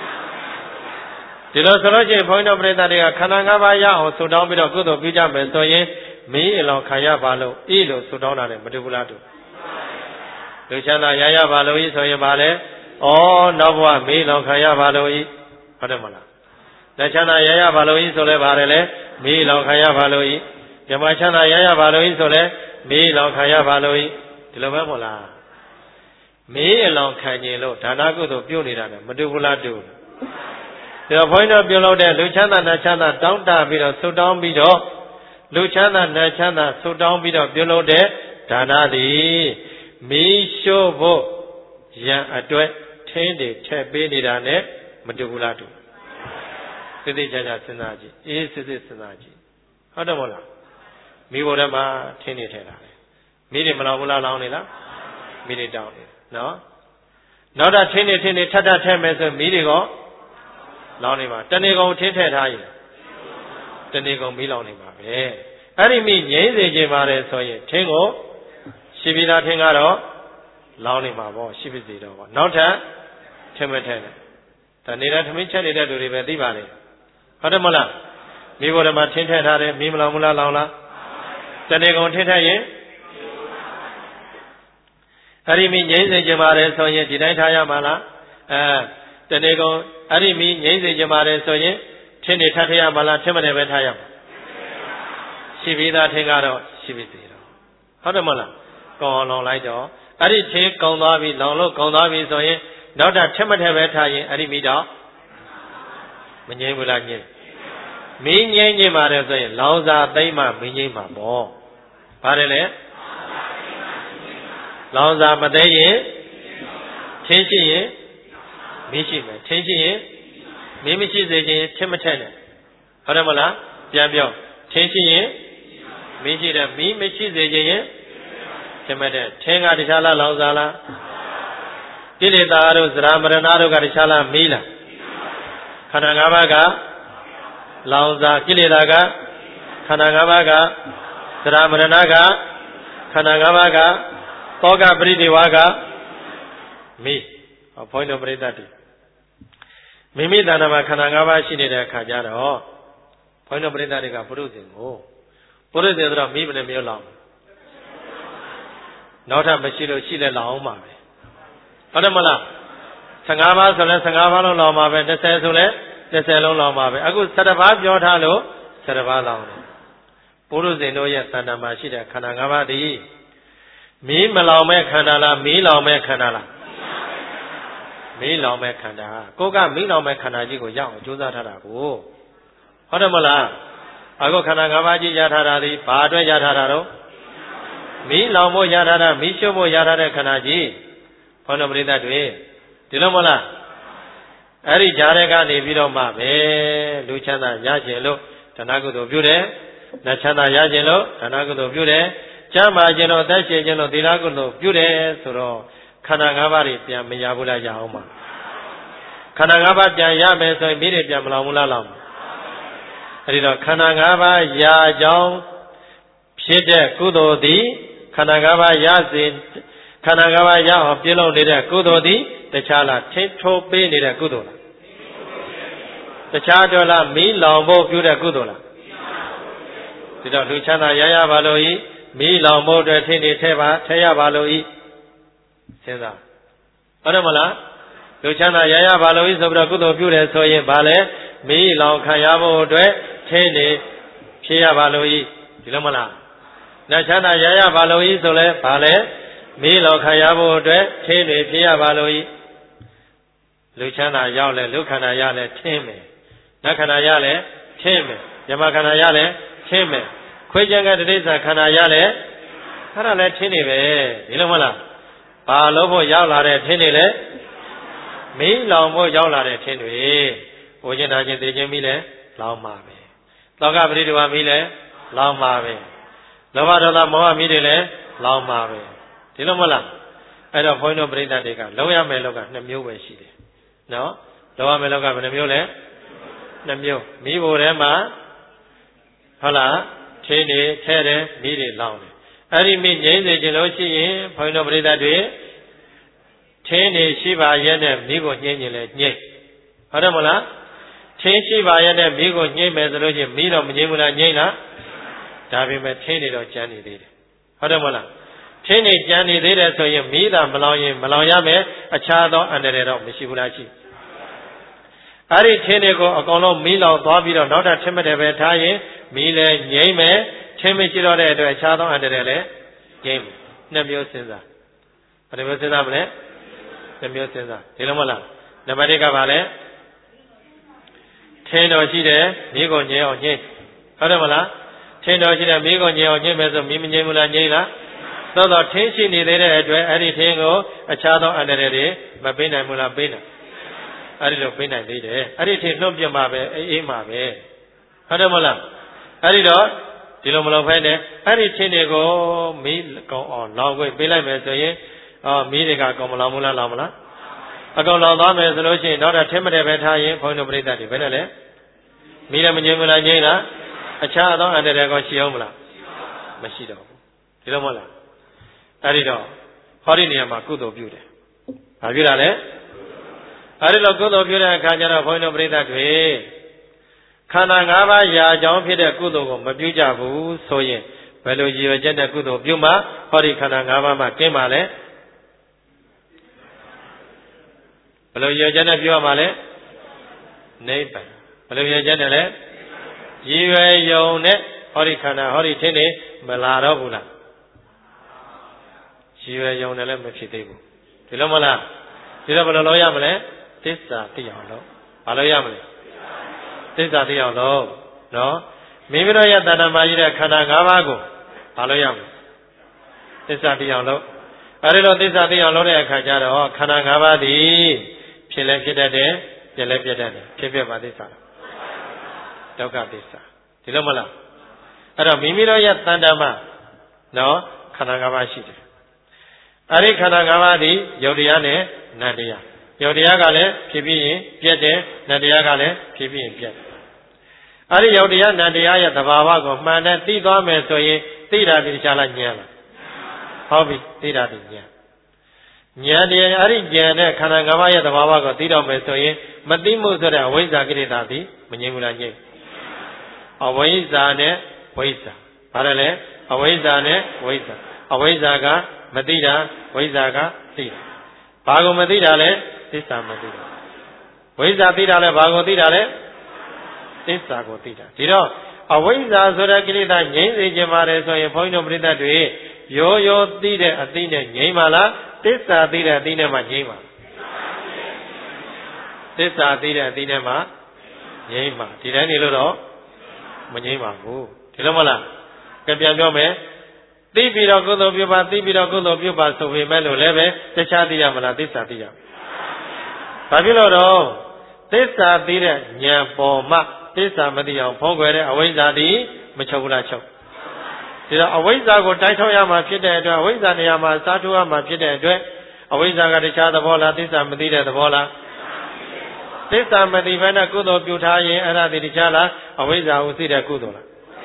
ဒီလိုဆိုလို့ချင်းဘုန်းတော်ပရိသတ်တွေကခန္ဓာ၅ပါးရအောင်ဆုတောင်းပြီးတော့ကုသိုလ်ပြုကြမယ်ဆိုရင်မီးအလောင်ခံရပါလို့ဤလိုဆုတောင်းတာနဲ့မတူဘူးလားတူလူချမ်းသာရရပါလို့ဤဆိုရင်ပါလေဩနောက်ဘဝမီးလောင်ခံရပါလို့ဤဟုတ်တယ်မလားလက်ချမ်းသာရရပါလို့ဤဆိုလဲပါတယ်လေမီးလောင်ခံရပါလို့ဤဓမ္မချမ်းသာရရပါလို့ဤဆိုလဲမီးလောင်ခံရပါလို့ဤဒီလိုပဲမဟုတ်လားမီးအလောင်ခံခြင်းလို့ဒါနကုသိုလ်ပြုနေတာနဲ့မတူဘူးလားတူဒါတော့ဘုန်းတော်ပြုလုပ်တဲ့လူချမ်းသာနတ်ချမ်းသာတောင်းတပြီးတော့ဆုတောင်းပြီးတော့လူချမ်းသာနတ်ချမ်းသာဆုတောင်းပြီးတော့ပြုလုပ်တဲ့ဒါနသည်မီးရှို့ဖို့ရန်အတွက်ထင်းတွေထည့်ပေးနေတာနဲ့မတူဘူးလားတူသေသေးချာချာစဉ်းစားကြည့်အေးစစ်စစ်စဉ်းစားကြည့်ဟုတ်တယ်မဟုတ်လားမိဘဓမ္မထင်းနေထဲတာလေမိတွေမလောင်ဘူးလားလောင်နေလားမိတွေတောင်းနေနော်နောက်တော့ထင်းနေထင်းနေထပ်ထပ်ထဲမယ်ဆိုမိတွေကလောင်နေပါတဏီကောင်ထင်းထဲထားရင်တဏီကောင်မိလောင်နေပါပဲအဲ့ဒီမိငြိမ့်စေခြင်းပါတယ်ဆိုရင်ထင်းကိုရှိပြီးသားထင်းကတော့လောင်နေမှာပေါ့ရှိပါစေတော့ပေါ့နောက်ထပ်ထင်းမထဲနဲ့ဒါနေတဲ့ထမင်းချက်နေတဲ့လူတွေပဲသိပါလေဟုတ်တယ်မလားမိဘဓမ္မထင်းထဲထားတယ်မိမလောင်ဘူးလားလောင်လားတဏီကောင်ထင်းထဲရင်အဲ့ဒီမိငြိမ့်စေခြင်းပါတယ်ဆိုရင်ဒီတိုင်းထားရမှာလားအဲတဏီကောင်အဲ့ဒီမိငြိမ့်စေခြင်းပါတယ်ဆိုရင်ထင်းနေထပ်ထရမှာလားထင်းမတယ်ပဲထားရမှာရှိပြီးသားထင်းကတော့ရှိပြီသေးတော့ဟုတ်တယ်မလားကောင်းအောင်လောင်လိုက်တော့အဲ့ဒီထင်းကောင်းသွားပြီလောင်လို့ကောင်းသွားပြီဆိုရင်နောက်တာထက်မထက်ပဲထားရင်အဲ့ဒီမိတော့မငြိမ့်ဘူးလားငြိမ့်မင်းငြိမ့်ငြိမ့်ပါတယ်ဆိုရင်လောင်စာသိမ့်မှမင်းငြိမ့်မှာပေါ့ပါတယ်လေလောင်စာမသိရင်ထင်းရှိရင်မင်းရှိမယ်ထင်းရှိရင်မင်းမရှိစေခြင်းထင်းမထက်နဲ့ဟုတ်တယ်မလားပြန်ပြောထင်းရှိရင်မင်းရှိတယ်မင်းမရှိစေခြင်းရင်ထင်းမထက်ထင်းကတခြားလားလောင်စာလားကိလေသာတို့သရမရဏတို့ကတခြားလားမီးလားခန္ဓာ၅ပါးကလောင်စာကိလေသာကခန္ဓာ၅ပါးကသရမရဏကခန္ဓာ၅ပါးကသောကပရိဒေဝကမီးဟောဘုန်းတော်ပရိသတ်တွေမိမိတဏ္ဍာမှာခန္ဓာ၅ပါးရှိနေတဲ့အခါကျတော့ဘုန်းတော်ပရိသတ်တွေကပုရုဇဉ်ကိုပုရုဇဉ်ဆိုတော့မီးဘယ်နှမျိုးလောင်နောက်ထပ်မရှိလို့ရှိလဲလောင်အောင်ပါပဲဟုတ်တယ်မလားဆယ်ငါးပါးဆိုလဲဆယ်ငါးပါးလုံးလောင်ပါပဲတစ်ဆယ်ဆိုလဲတစ်ဆယ်လုံးလောင်ပါပဲအခုဆယ်တစ်ပါးပြောထားလို့ဆယ်တစ်ပါးလောင်တယ်ပုရုဇဉ်တို့ရဲ့တဏ္ဍာမှာရှိတဲ့ခန္ဓာ၅ပါးဒီမီးမလောင်မဲ့ခန္ဓာလားမီးလောင်မဲ့ခန္ဓာလားမီးလောင်မဲ့ခန္ဓာကိုကမီးလောင်မဲ့ခန္ဓာကြီးကိုရအောင်ကြိုးစားထားတာကိုဟုတ်တယ်မလားအခုခန္ဓာ၅ပါးကြီးရထားတာဒီဘာအတွက်ရထားတာတော့မီးလောင်ဖို့ရထားတာမီးရှို့ဖို့ရထားတဲ့ခန္ဓာကြီးဘုန်းတော်ပရိသတ်တွေဒီလိုမလားအဲ့ဒီကြားတဲ့ကနေပြီးတော့မှပဲလူချမ်းသာရခြင်းလို့ဒါနကုသိုလ်ပြုတယ်နတ်ချမ်းသာရခြင်းလို့ဒါနကုသိုလ်ပြုတယ်ကျမ်းမာခြင်းလို့အသက်ရှင်ခြင်းလို့သီလကုသိုလ်ပြုတယ်ဆိုတော့ခန္ဓာ၅ပါးတွေပြန်မရဘူးလားရအောင်ပါခန္ဓာ၅ပါးပြန်ရမယ်ဆိုရင်မိတွေပြန်မလောင်ဘူးလားလောင်အဲဒီတော့ခန္ဓာ၅ပါးရာကြောင်းဖြစ်တဲ့ကုသိုလ်သည်ခန္ဓာ၅ပါးရစေခန္ဓာ၅ပါးရအောင်ပြုလုပ်နေတဲ့ကုသိုလ်သည်တခြားလားထိထိုးပေးနေတဲ့ကုသိုလ်လားတခြားတော့လားမီးလောင်ဖို့ပြုတဲ့ကုသိုလ်လားဒီတော့လူချမ်းသာရရပါလို့ဤမီးလောင်ဖို့အတွက်ထင်းနေထဲပါထဲရပါလို့ဤစဉ်းစားဟုတ်တယ်မလားလူချမ်းသာရရပါလို့ဤဆိုပြီးတော့ကုသိုလ်ပြုတယ်ဆိုရင်ဘာလဲမီးလောင်ခံရဖို့အတွက်ထင်းနေဖြည့်ရပါလို့ဤဒီလိုမလားနတ်ချမ်းသာရရပါလို့ဤဆိုလဲဘာလဲမီးလောင်ခံရဖို့အတွက်ထင်းနေဖြည့်ရပါလို့ဤလူချမ်းသာရောက်လဲလူခန္ဓာရလဲထင်းမယ်နတ်ခန္ဓာရလဲထင်းမယ်ယမခန္ဓာရလဲထင်းမယ်ခွေးကြံကတိဋ္ဌာခန္ဓာရလဲအဲ့ဒါလဲထင်းနေပဲဒီလိုမလားဘာလို့ဖို့ရောက်လာတဲ့ထင်းနေလဲမီးလောင်ဖို့ရောက်လာတဲ့ထင်းတွေဘိုးချင်းသားချင်းသိချင်းမီးလဲလောင်ပါပဲသောကပရိဒဝမီးလဲလောင်ပါပဲလောဘဒေါသမောဟမီးတွေလဲလောင်ပါပဲဒီလိုမလားအဲ့တော့ဘုန်းတော်ပရိသတ်တွေကလုံးရမယ်လောကနှစ်မျိုးပဲရှိတယ်နော်လုံးရမယ်လောကဘယ်နှမျိုးလဲနှစ်မျိုးမိဘထဲမှာဟုတ်လားထင်းနေထဲတယ်မိတွေလောင်တယ်အဲ့ဒီမိငြိမ့်စေခြင်းလို့ရှိရင်ဘုန်းတော်ပရိသတ်တွေထင်းနေရှိပါရဲ့နဲ့မိကိုညှိနေလဲညှိဟုတ်တယ်မလားထင်းရှိပါရဲ့နဲ့မိကိုညှိမယ်ဆိုလို့ရှိရင်မိတော့မငြိမ့်ဘူးလားညှိလားဒါပေမဲ့ထင်းနေတော့ကြမ်းနေသေးတယ်ဟုတ်တယ်မလားထင်းနေကြမ်းနေသေးတယ်ဆိုရင်မိသာမလောင်ရင်မလောင်ရမယ်အခြားသောအန္တရာယ်တော့မရှိဘူးလားရှိအဲ့ဒီထင်းတွေကိုအကောင်လုံးမီးလောင်သွားပြီးတော့နောက်ထပ်ထင်းမတယ်ပဲထားရင်မီးလည်းငြိမ့်မယ်ထင်းမရှိတော့တဲ့အတွက်အခြားသောအန္တရာယ်လည်းငြိမ့်မယ်နှစ်မျိုးစဉ်းစားဘယ်လိုမျိုးစဉ်းစားမလဲနှစ်မျိုးစဉ်းစားဒီလိုမလားနံပါတ်၁ကပါလဲထင်းတော်ရှိတယ်မီးကိုငြိမ့်အောင်ငြိမ့်ဟုတ်တယ်မလားထင်းတော်ရှိတယ်မီးကိုငြိမ့်အောင်ငြိမ့်မယ်ဆိုမီးမငြိမ့်ဘူးလားငြိမ့်လားသို့တော့ထင်းရှိနေသေးတဲ့အတွက်အဲ့ဒီထင်းကိုအခြားသောအန္တရာယ်တွေမပေးနိုင်ဘူးလားပေးနိုင်အဲ့ဒီလိုပေးနိုင်သေးတယ်အဲ့ဒီထင်းနှုတ်ပြမှာပဲအေးအေးမှာပဲဟုတ်တယ်မလားအဲ့ဒီတော့ဒဒီလိုမလုပ်ဖဲနဲ့အဲ့ဒီထင်းတွေကိုမီးကောင်းအောင်လောင်ခွင့်ပေးလိုက်မယ်ဆိုရင်အော်မီးတွေကကောင်းမလောင်ဘူးလားလောင်မလားအကောင်လောင်သွားမယ်ဆိုလို့ရှိရင်တော့ထင်းမတယ်ပဲထားရင်ဘုန်းတော်ပရိသတ်တွေဘယ်နဲ့လဲမီးလည်းမငြိမ်းမလားငြိမ်းလားအခြားအသောအန္တရာယ်ကောရှိအောင်မလားမရှိတော့ဘူးဒီလိုမဟုတ်လားအဲ့ဒီတော့ဟောဒီနေရာမှာကုသိုလ်ပြုတယ်ဘာပြုတာလဲအဲ့ဒီလိုကုသိုလ်ပြုတဲ့အခါကျတော့ဘုန်းတော်ပရိသတ်တွေခန္ဓာ၅ပါးရာအကြောင်းဖြစ်တဲ့ကုသိုလ်ကိုမပြုကြဘူးဆိုရင်ဘယ်လိုရည်ရွယ်ချက်နဲ့ကုသိုလ်ပြုမှဟောဒီခန္ဓာ၅ပါးမှာကျင်းပါလဲဘယ်လိုရည်ရွယ်ချက်နဲ့ပြုရမှာလဲနိဗ္ဗာန်ဘယ်လိုရည်ရွယ်ချက်နဲ့လဲရည်ရွယ်ယုံနဲ့ဟောဒီခန္ဓာဟောဒီထင်းနေမလာတော့ဘူးလားရည်ရွယ်ယုံနဲ့လည်းမဖြစ်သေးဘူးဒီလိုမလားဒီတော့ဘယ်လိုလုပ်ရမလဲသစ္စာသိအောင်လုပ်ဘာလို့ရမလဲသစ္စာသိအောင်လုပ်နော်မိမိတို့ရဲ့တဏ္ဍာမှာရှိတဲ့ခန္ဓာ၅ပါးကိုဘာလို့ရမလဲသစ္စာသိအောင်လုပ်အဲဒီလိုသစ္စာသိအောင်လုပ်တဲ့အခါကျတော့ခန္ဓာ၅ပါးသည်ဖြစ်လဲဖြစ်တတ်တယ်ပြက်လဲပြက်တတ်တယ်ဖြစ်ပြပါသစ္စာဒုက္ခသစ္စာဒီလိုမလားအဲ့တော့မိမိတို့ရဲ့တဏ္ဍာမှာနော်ခန္ဓာ၅ပါးရှိတယ်အဲဒီခန္ဓာ၅ပါးသည်ယုတ်တရားနဲ့နတ်တရားယုတ်တရားကလည်းဖြစ်ပြီးရင်ပြက်တယ်နတ်တရားကလည်းဖြစ်ပြီးရင်ပြက်တယ်အဲဒီယုတ်တရားနတ်တရားရဲ့သဘာဝကိုမှန်တဲ့သိသွားမယ်ဆိုရင်သိတာဒီတခြားလားဉာဏ်လားဟုတ်ပြီသိတာဒီဉာဏ်ဉာဏ်တရားအဲဒီဉာဏ်နဲ့ခန္ဓာ၅ပါးရဲ့သဘာဝကိုသိတော့မယ်ဆိုရင်မသိမှုဆိုတဲ့အဝိဇ္ဇာကိလေသာသည်မငြိမ်းဘူးလားငြိမ်းအဝိဇ္ဇာနဲ့ဝိဇ္ဇာဘာလဲလဲအဝိဇ္ဇာနဲ့ဝိဇ္ဇာအဝိဇ္ဇာကမသိတာဝိဇ္ဇာကသိတာဘာကိုမသိတာလဲသစ္စာမသိတာဝိဇ္ဇာသိတာလဲဘာကိုသိတာလဲသစ္စာကိုသိတာဒီတော့အဝိဇ္ဇာဆိုတဲ့ကိလေသာငြိမ်းစေခြင်းပါတယ်ဆိုရင်ဘုန်းကြီးတို့ပြိတ္တတွေရိုးရိုးသိတဲ့အသိနဲ့ငြိမ်းပါလားသစ္စာသိတဲ့အသိနဲ့မှငြိမ်းပါသစ္စာသိတဲ့အသိနဲ့မှငြိမ်းပါဒီတိုင်းနေလို့တော့မငြိမ်းပါဘူးဒီလိုမလားကြပြန်ပြောမယ်သိပြီးတော့ကုသိုလ်ပြုပါသိပြီးတော့ကုသိုလ်ပြုပါဆိုပေမဲ့လို့လည်းပဲတခြားသိရမလားသစ္စာသိရဘာဖြစ်လို့တော့သစ္စာသိတဲ့ဉာဏ်ပေါ်မှာသစ္စာမသိအောင်ဖုံးကွယ်တဲ့အဝိဇ္ဇာသည်မချုပ်ဘူးလားချုပ်ဒီတော့အဝိဇ္ဇာကိုတိုက်ထုတ်ရမှာဖြစ်တဲ့အတွက်အဝိဇ္ဇာနေရာမှာစားထိုးရမှာဖြစ်တဲ့အတွက်အဝိဇ္ဇာကတခြားသဘောလားသစ္စာမသိတဲ့သဘောလားသစ္စာမသိဘဲနဲ့ကုသိုလ်ပြုထားရင်အဲ့ဒါဒီတခြားလားအဝိဇ္ဇာကိုသိတဲ့ကုသိုလ်လား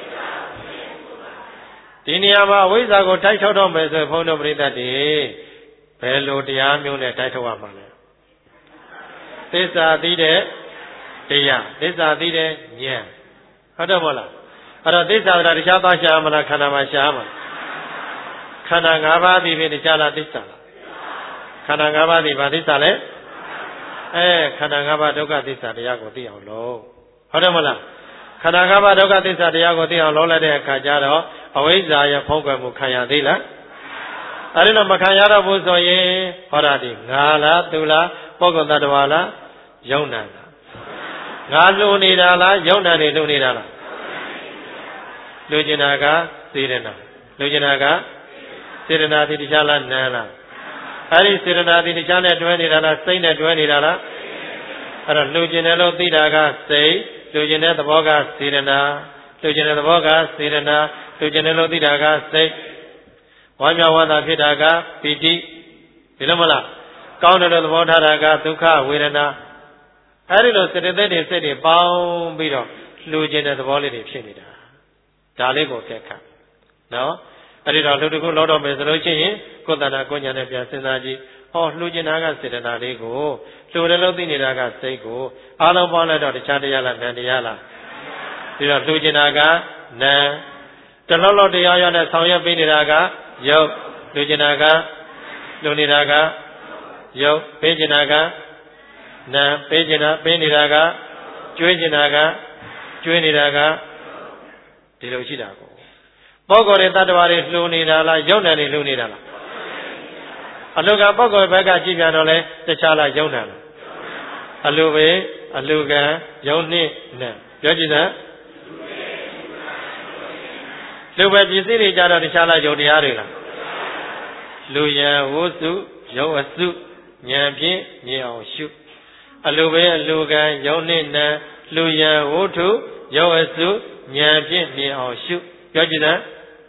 ဒီနေရာမှာအဝိဇ္ဇာကိုတိုက်ထုတ်တော့မယ်ဆိုရင်ဘုန်းတော်ပရိသတ်တွေဘယ်လိုတရားမျိုးနဲ့တိုက်ထုတ်ရမှာလဲသစ္စာသိတဲ့တရားသစ္စာသိတဲ့ဉာဏ်ဟုတ်တယ်မဟုတ်လားအဲ့တော့သစ္စာကတခြားသွားရှာမလားခန္ဓာမှာရှာမှာခန္ဓာ၅ပါးဒီပြင်တခြားလားသစ္စာလားခန္ဓာ၅ပါးဒီဘာသစ္စာလဲအဲခန္ဓာ၅ပါးဒုက္ခသစ္စာတရားကိုသိအောင်လို့ဟုတ်တယ်မဟုတ်လားခန္ဓာ၅ပါးဒုက္ခသစ္စာတရားကိုသိအောင်လုပ်လိုက်တဲ့အခါကျတော့အဝိဇ္ဇာရဲ့ဖုံးကွယ်မှုခံရသေးလားအဲဒီတော့မခံရတော့ဘူးဆိုရင်ဟောတာဒီငါလားသူလားပုဂ္ဂိုလ်တ attva လားယုံနာလားငါလူနေတာလားယုံနာနေလူနေတာလားလူကျင်တာကစေရနာလူကျင်တာကစေရနာတိတခြားလားနာလားအဲဒီစေရနာတိတခြားနဲ့တွဲနေတာလားစိတ်နဲ့တွဲနေတာလားအဲ့တော့လူကျင်တယ်လို့သိတာကစိတ်လူကျင်တဲ့သဘောကစေရနာလူကျင်တဲ့သဘောကစေရနာလူကျင်တယ်လို့သိတာကစိတ်ဝါမျှဝါဒဖြစ်တာကပီတိဒီလိုမလားကောင်းတယ်လို့သဘောထားတာကဒုက္ခဝေဒနာအဲဒီလိုစေတသိက်တွေစိတ်တွေပေါင်းပြီးတော့လှူခြင်းတဲ့သဘောလေးတွေဖြစ်နေတာဒါလေးကိုကဲခါနော်အဲဒီတော့လှူတခုလောက်တော့မယ်ဆိုလို့ရှိရင်ကိုယ်တဏ္ဍာကိုညာနဲ့ပြန်စဉ်းစားကြည့်ဟောလှူခြင်းတာကစေတနာလေးကိုလှူတယ်လို့သိနေတာကစိတ်ကိုအားလုံးပေါင်းလိုက်တော့တခြားတရားလားနံတရားလားဒီတော့လှူခြင်းတာကနံတလုံးလုံးတရားရနဲ့ဆောင်ရွက်ပေးနေတာကယုတ်လှူခြင်းတာကလှူနေတာကယုတ်ပေးခြင်းတာကနာပေးခြင်းတာပေးနေတာကကျွေးခြင်းတာကကျွေးနေတာကဒီလိုရှိတာကိုပုဂ္ဂိုလ်တွေတ attva တွေလှူနေတာလားယုတ်နယ်တွေလှူနေတာလားအလုကပုဂ္ဂိုလ်ဘက်ကကြည့်ပြန်တော့လဲတခြားလားယုတ်နယ်လားအလုပဲအလုကံယုတ်နှစ်နဲ့ပြောကြည့်စမ်းလူပဲပစ္စည်းတွေကြတော့တခြားလားယုတ်တရားတွေလားလူယံဝုစုယုတ်အစုဉာဏ်ဖြင့်မြင်အောင်ရှုအလိုပဲအလိုကံယုံနှင့်နံလူယံဝုထုယုံအစုဉာဏ်ဖြင့်မြင်အောင်ရှုပြောကြည့်တယ်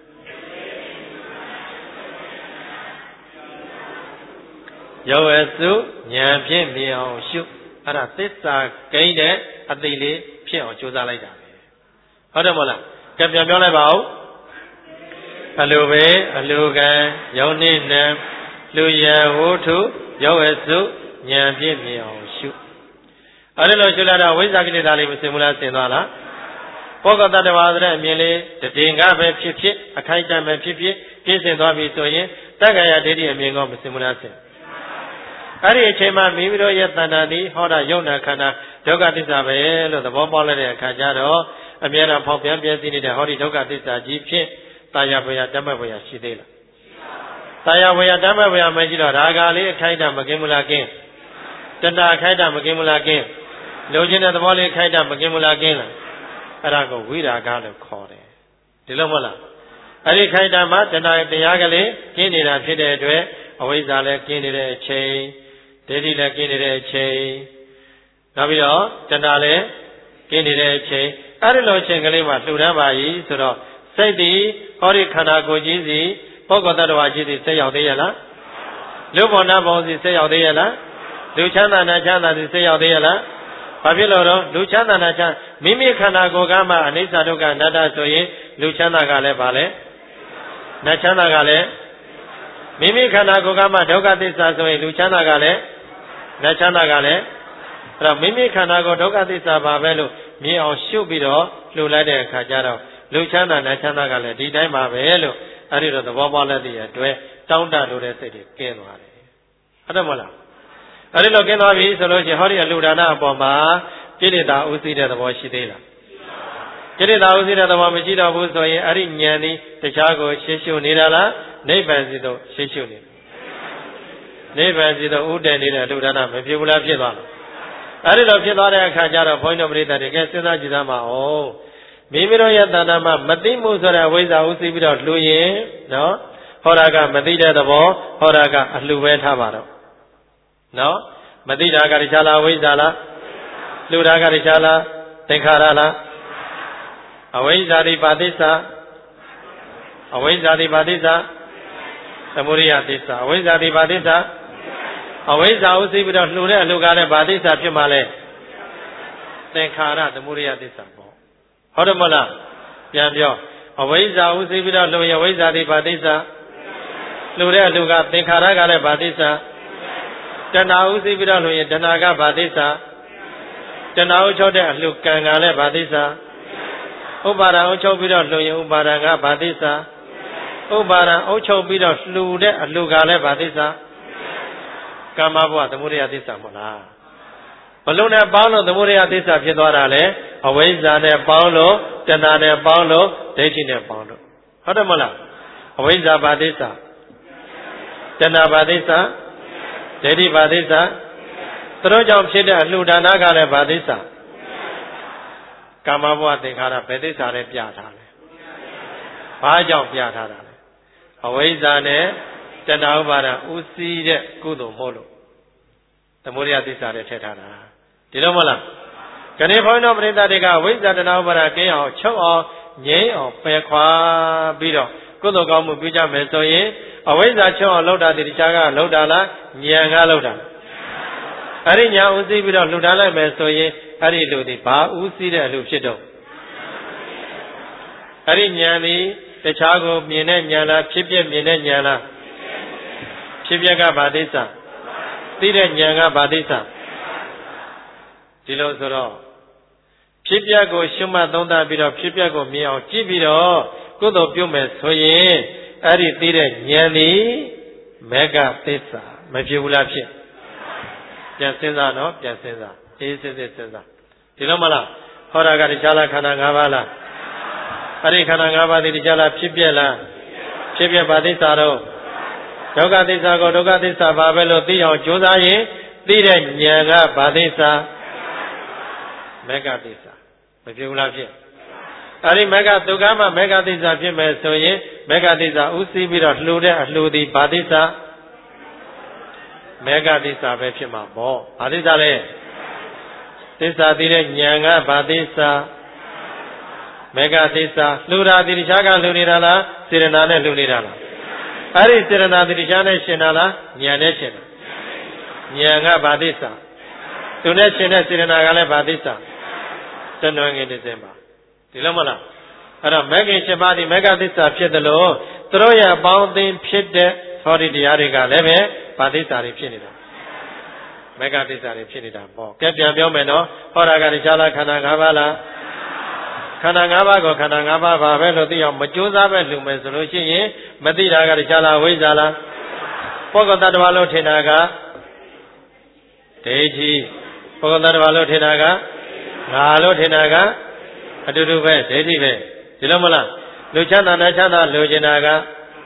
ယောဝစုဉာဏ်ဖြင့်မြင်အောင်ရှုအဲ့ဒါသစ္စာဂိမ်းတဲ့အသိလေးဖြစ်အောင်ကြိုးစားလိုက်တာပဲဟုတ်တယ်မဟုတ်လားကြံပြန်ပြောလိုက်ပါဦးအလိုပဲအလိုကံယောနိနံလူယဝုထုယောဝစုဉာဏ်ဖြင့်မြင်အောင်ရှုအဲ့ဒီလိုရှုလာတော့ဝိဇ္ဇာကိလေသာလေးမစင်ဘူးလားစင်သွားလားဘောဂတတဝါဆိုတဲ့အမြင်လေးတည်ငါပဲဖြစ်ဖြစ်အခိုက်အတန့်ပဲဖြစ်ဖြစ်ပြည့်စင်သွားပြီဆိုရင်တက္ကရာဒိဋ္ဌိအမြင်ကောမစင်ဘူးလားစင်အဲ့ဒီအချိန်မှာမိမိတို့ရဲ့တဏ္ဍာသည်ဟောတာယုံနာခန္ဓာဒုက္ခသစ္စာပဲလို့သဘောပေါက်လိုက်တဲ့အခါကျတော့အမြဲတမ်းဖောက်ပြန်ပြည့်စည်နေတဲ့ဟောဒီဒုက္ခသစ္စာကြီးဖြင့်တာယာဘဝဓမ္မဘဝရှိသေးလားတာယာဘဝဓမ္မဘဝမရှိတော့ဒါကလေးအခိုက်အတန့်မကင်းဘူးလားကင်းတဏှာအခိုက်အတန့်မကင်းဘူးလားကင်းလိုချင်တဲ့သဘောလေးအခိုက်အတန့်မကင်းဘူးလားကင်းလားအဲ့ဒါကိုဝိရာဂလို့ခေါ်တယ်ဒီလိုမဟုတ်လားအဲ့ဒီခိုက်အတန့်မှာတဏှာတရားကလေးကင်းနေတာဖြစ်တဲ့အတွက်အဝိဇ္ဇာလည်းကင်းနေတဲ့အချိန်ဒိဋ္ဌိလည်းကင်းနေတဲ့အချိန်နောက်ပြီးတော့တဏှာလည်းကင်းနေတဲ့အချိန်အဲ့ဒီလိုအချိန်ကလေးမှာလှူဒန်းပါ ਈ ဆိုတော့စိတ်ဒီဟောဒီခန္ဓာကိုယ်ကြီးစီပုဂ္ဂိုလ်တ attva ကြီးစီဆက်ရောက်သေးရဲ့လားလူဘောနာဘောစီဆက်ရောက်သေးရဲ့လားလူချမ်းသာနာချမ်းသာစီဆက်ရောက်သေးရဲ့လားဘာဖြစ်လို့တော့လူချမ်းသာနာချမ်းမိမိခန္ဓာကိုယ်ကမှအနိစ္စဒုက္ခအနတ္တဆိုရင်လူချမ်းသာကလည်းဗာလဲနတ်ချမ်းသာကလည်းမိမိခန္ဓာကိုယ်ကမှဒုက္ခသစ္စာဆိုရင်လူချမ်းသာကလည်းနတ်ချမ်းသာကလည်းအဲ့တော့မိမိခန္ဓာကိုယ်ဒုက္ခသစ္စာပါပဲလို့မြင်အောင်ရှုပ်ပြီးတော့လှူလိုက်တဲ့အခါကျတော့လူချမ်းသာနတ်ချမ်းသာကလည်းဒီတိုင်းပါပဲလို့အဲ့ဒီတော့သဘောပေါက်လက်တဲ့အတွက်တောင်းတလို့တဲ့စိတ်တွေကင်းသွားတယ်ဟုတ်တယ်မဟုတ်လားအဲ့ဒီလိုကင်းသွားပြီဆိုလို့ရှိရင်ဟောဒီအလှူဒါနအပေါ်မှာကိလေသာဥသိတဲ့သဘောရှိသေးလားကိလေသာဥသိတဲ့သဘောမရှိတော့ဘူးဆိုရင်အဲ့ဒီဉာဏ်ဒီတခြားကိုရှင်းရှုနေတာလားနိဗ္ဗာန်စီတော့ရှင်းရှုနေတယ်နိဗ္ဗာန်စီတော့ဥတည်နေတဲ့အလှူဒါနမဖြစ်ဘူးလားဖြစ်သွားလားအဲ့ဒီလိုဖြစ်သွားတဲ့အခါကျတော့ဘုန်းကြီးတို့ပရိသတ်တွေကစဉ်းစားကြည့်သားမအောင်မိမိတို့ရဲ့တဏ္ဍာမှာမသိမှုဆိုတဲ့ဝိဇ္ဇာဥသိပြီးတော့လှူရင်နော်ဟောတာကမသိတဲ့သဘောဟောတာကအလှူပဲထားပါတော့နော်မသိတာကတခြားလားဝိဇ္ဇာလားလှူတာကတခြားလားသင်္ခါရလားအဝိဇ္ဇာတိပါတိစ္ဆာအဝိဇ္ဇာတိပါတိစ္ဆာသမုဒိယသစ္စာအဝိဇ္ဇာတိပါတိစ္ဆာအဝိဇ္ဇာဥသိပြီးတော့လှူတဲ့အလှူကလည်းပါတိစ္ဆာဖြစ်မှလဲသင်္ခါရသမုဒိယသစ္စာပေါ့ဟုတ်တယ်မလားပြန်ပြောအဝိဇ္ဇာဥသိပြီးတော့လှူရင်အဝိဇ္ဇာတိပါတိစ္ဆာလှူတဲ့အလှူကသင်္ခါရကလည်းပါတိစ္ဆာတဏှာဥသိပြီးတော့လှူရင်တဏှာကပါတိစ္ဆာတဏှာဥချုပ်တဲ့အလှူကံကလည်းပါတိစ္ဆာဥပါဒံဥချုပ်ပြီးတော့လှူရင်ဥပါဒံကပါတိစ္ဆာဥပါဒံဥချုပ်ပြီးတော့လှူတဲ့အလှူကလည်းပါတိစ္ဆာကမ္မဘဝသမုဒယသစ္စာမဟုတ်လားဘလုံးနဲ့ပေါင်းလို့သမုဒယသစ္စာဖြစ်သွားတာလေအဝိဇ္ဇာနဲ့ပေါင်းလို့တဏှာနဲ့ပေါင်းလို့ဒိဋ္ဌိနဲ့ပေါင်းလို့ဟုတ်တယ်မဟုတ်လားအဝိဇ္ဇာပါသစ္စာတဏှာပါသစ္စာဒိဋ္ဌိပါသစ္စာသူတို့ကြောင့်ဖြစ်တဲ့အလှူဒါနကလည်းပါသစ္စာကမ္မဘဝသင်္ခါရဘယ်သစ္စာနဲ့ပြထားလဲဘာကြောင့်ပြထားတာလဲအဝိဇ္ဇာနဲ့တဏှာဥပါဒဥစည်းတဲ့ကုသိုလ်မဟုတ်လို့သမုဒယသစ္စာနဲ့ထည့်ထားတာဒီလိုမဟုတ်လားခဏဘုန်းတော်ပရိသတ်တွေကဝိဇ္ဇာတဏှာဥပါဒကင်းအောင်ချုပ်အောင်ငြိမ်းအောင်ပယ်ခွာပြီးတော့ကုသိုလ်ကောင်းမှုပြုကြမယ်ဆိုရင်အဝိဇ္ဇာချုပ်အောင်လှုပ်တာဒီတခြားကလှုပ်တာလားဉာဏ်ကလှုပ်တာအဲ့ဒီညာဥသိပြီးတော့လှူဒါန်းလိုက်မယ်ဆိုရင်အဲ့ဒီလူဒီဘာဥသိတဲ့လူဖြစ်တော့အဲ့ဒီညာဒီတခြားကိုမြင်တဲ့ညာလားဖြစ်ပြမြင်တဲ့ညာလားဖြစ်ပြကဘာသိစ္စာသိတဲ့ဉာဏ်ကဘာသိစ္စာဒီလိုဆိုတော့ဖြစ်ပြကိုရှုမှတ်သုံးသပ်ပြီးတော့ဖြစ်ပြကိုမြင်အောင်ကြည့်ပြီးတော့ကုသိုလ်ပြုမယ်ဆိုရင်အဲ့ဒီသိတဲ့ဉာဏ်ဒီမေဃသစ္စာမဖြစ်ဘူးလားဖြစ်ပြန်စဉ်းစားနော်ပြန်စဉ်းစားအေးစစ်စစ်စဉ်းစားဒီလိုမလားဟောတာကတခြားလားခန္ဓာ၅ပါးလားအဲ့ဒီခန္ဓာ၅ပါးဒီတခြားလားဖြစ်ပြလားဖြစ်ပြဘာသစ္စာတော့ဒုက္ခသစ္စာကိုဒုက္ခသစ္စာပါပဲလို့သိအောင်ကြိုးစားရင်သိတဲ့ဉာဏ်ကဘာသစ္စာမေဃသစ္စာမဖြစ်ဘူးလားဖြစ်အဲ့ဒီမေဃဒုက္ခမှာမေဃသစ္စာဖြစ်မယ်ဆိုရင်မေဃသစ္စာဥသိပြီးတော့လှူတဲ့အလှူသည်ဘာသစ္စာမေဃသစ္စာပဲဖြစ်မှာပေါ့ဘာသစ္စာလဲသစ္စာသိတဲ့ဉာဏ်ကဘာသစ္စာမေဃသစ္စာလှူတာတိတခြားကလှူနေတာလားစေရနာနဲ့လှူနေတာလားအဲ့ဒီစေရနာတိတခြားနဲ့ရှင်တာလားဉာဏ်နဲ့ရှင်တာဉာဏ်ကဘာသစ္စာသူနဲ့ရှင်တဲ့စေရနာကလည်းဘာသစ္စာတဏှာငင်တစ်စင်ပါဒီလိုမလားအဲ့တော့မဂ္ဂင်၈ပါးဒီမေဃသစ္စာဖြစ်တယ်လို့သူတို့ရဲ့အပေါင်းအသင်းဖြစ်တဲ့ဟောဒီတရားတွေကလည်းပဲဘာသစ္စာတွေဖြစ်နေတာမေဃသစ္စာတွေဖြစ်နေတာပေါ့ကဲပြန်ပြောမယ်နော်ဟောတာကတခြားလားခန္ဓာ၅ပါးလားခန္ဓာ၅ပါးကိုခန္ဓာ၅ပါးပါပဲလို့သိအောင်မကြိုးစားပဲလှူမယ်ဆိုလို့ရှိရင်မသိတာကတခြားလားဝိဇ္ဇာလားပုဂ္ဂိုလ်တ attva လို့ထင်တာကဒိဋ္ဌိပုဂ္ဂိုလ်တ attva လို့ထင်တာကငါလို့ထင်တာကအတူတူပဲဒိဋ္ဌိပဲဒီလိုမလားလူချမ်းသာနဲ့ချမ်းသာလူကျင်တာက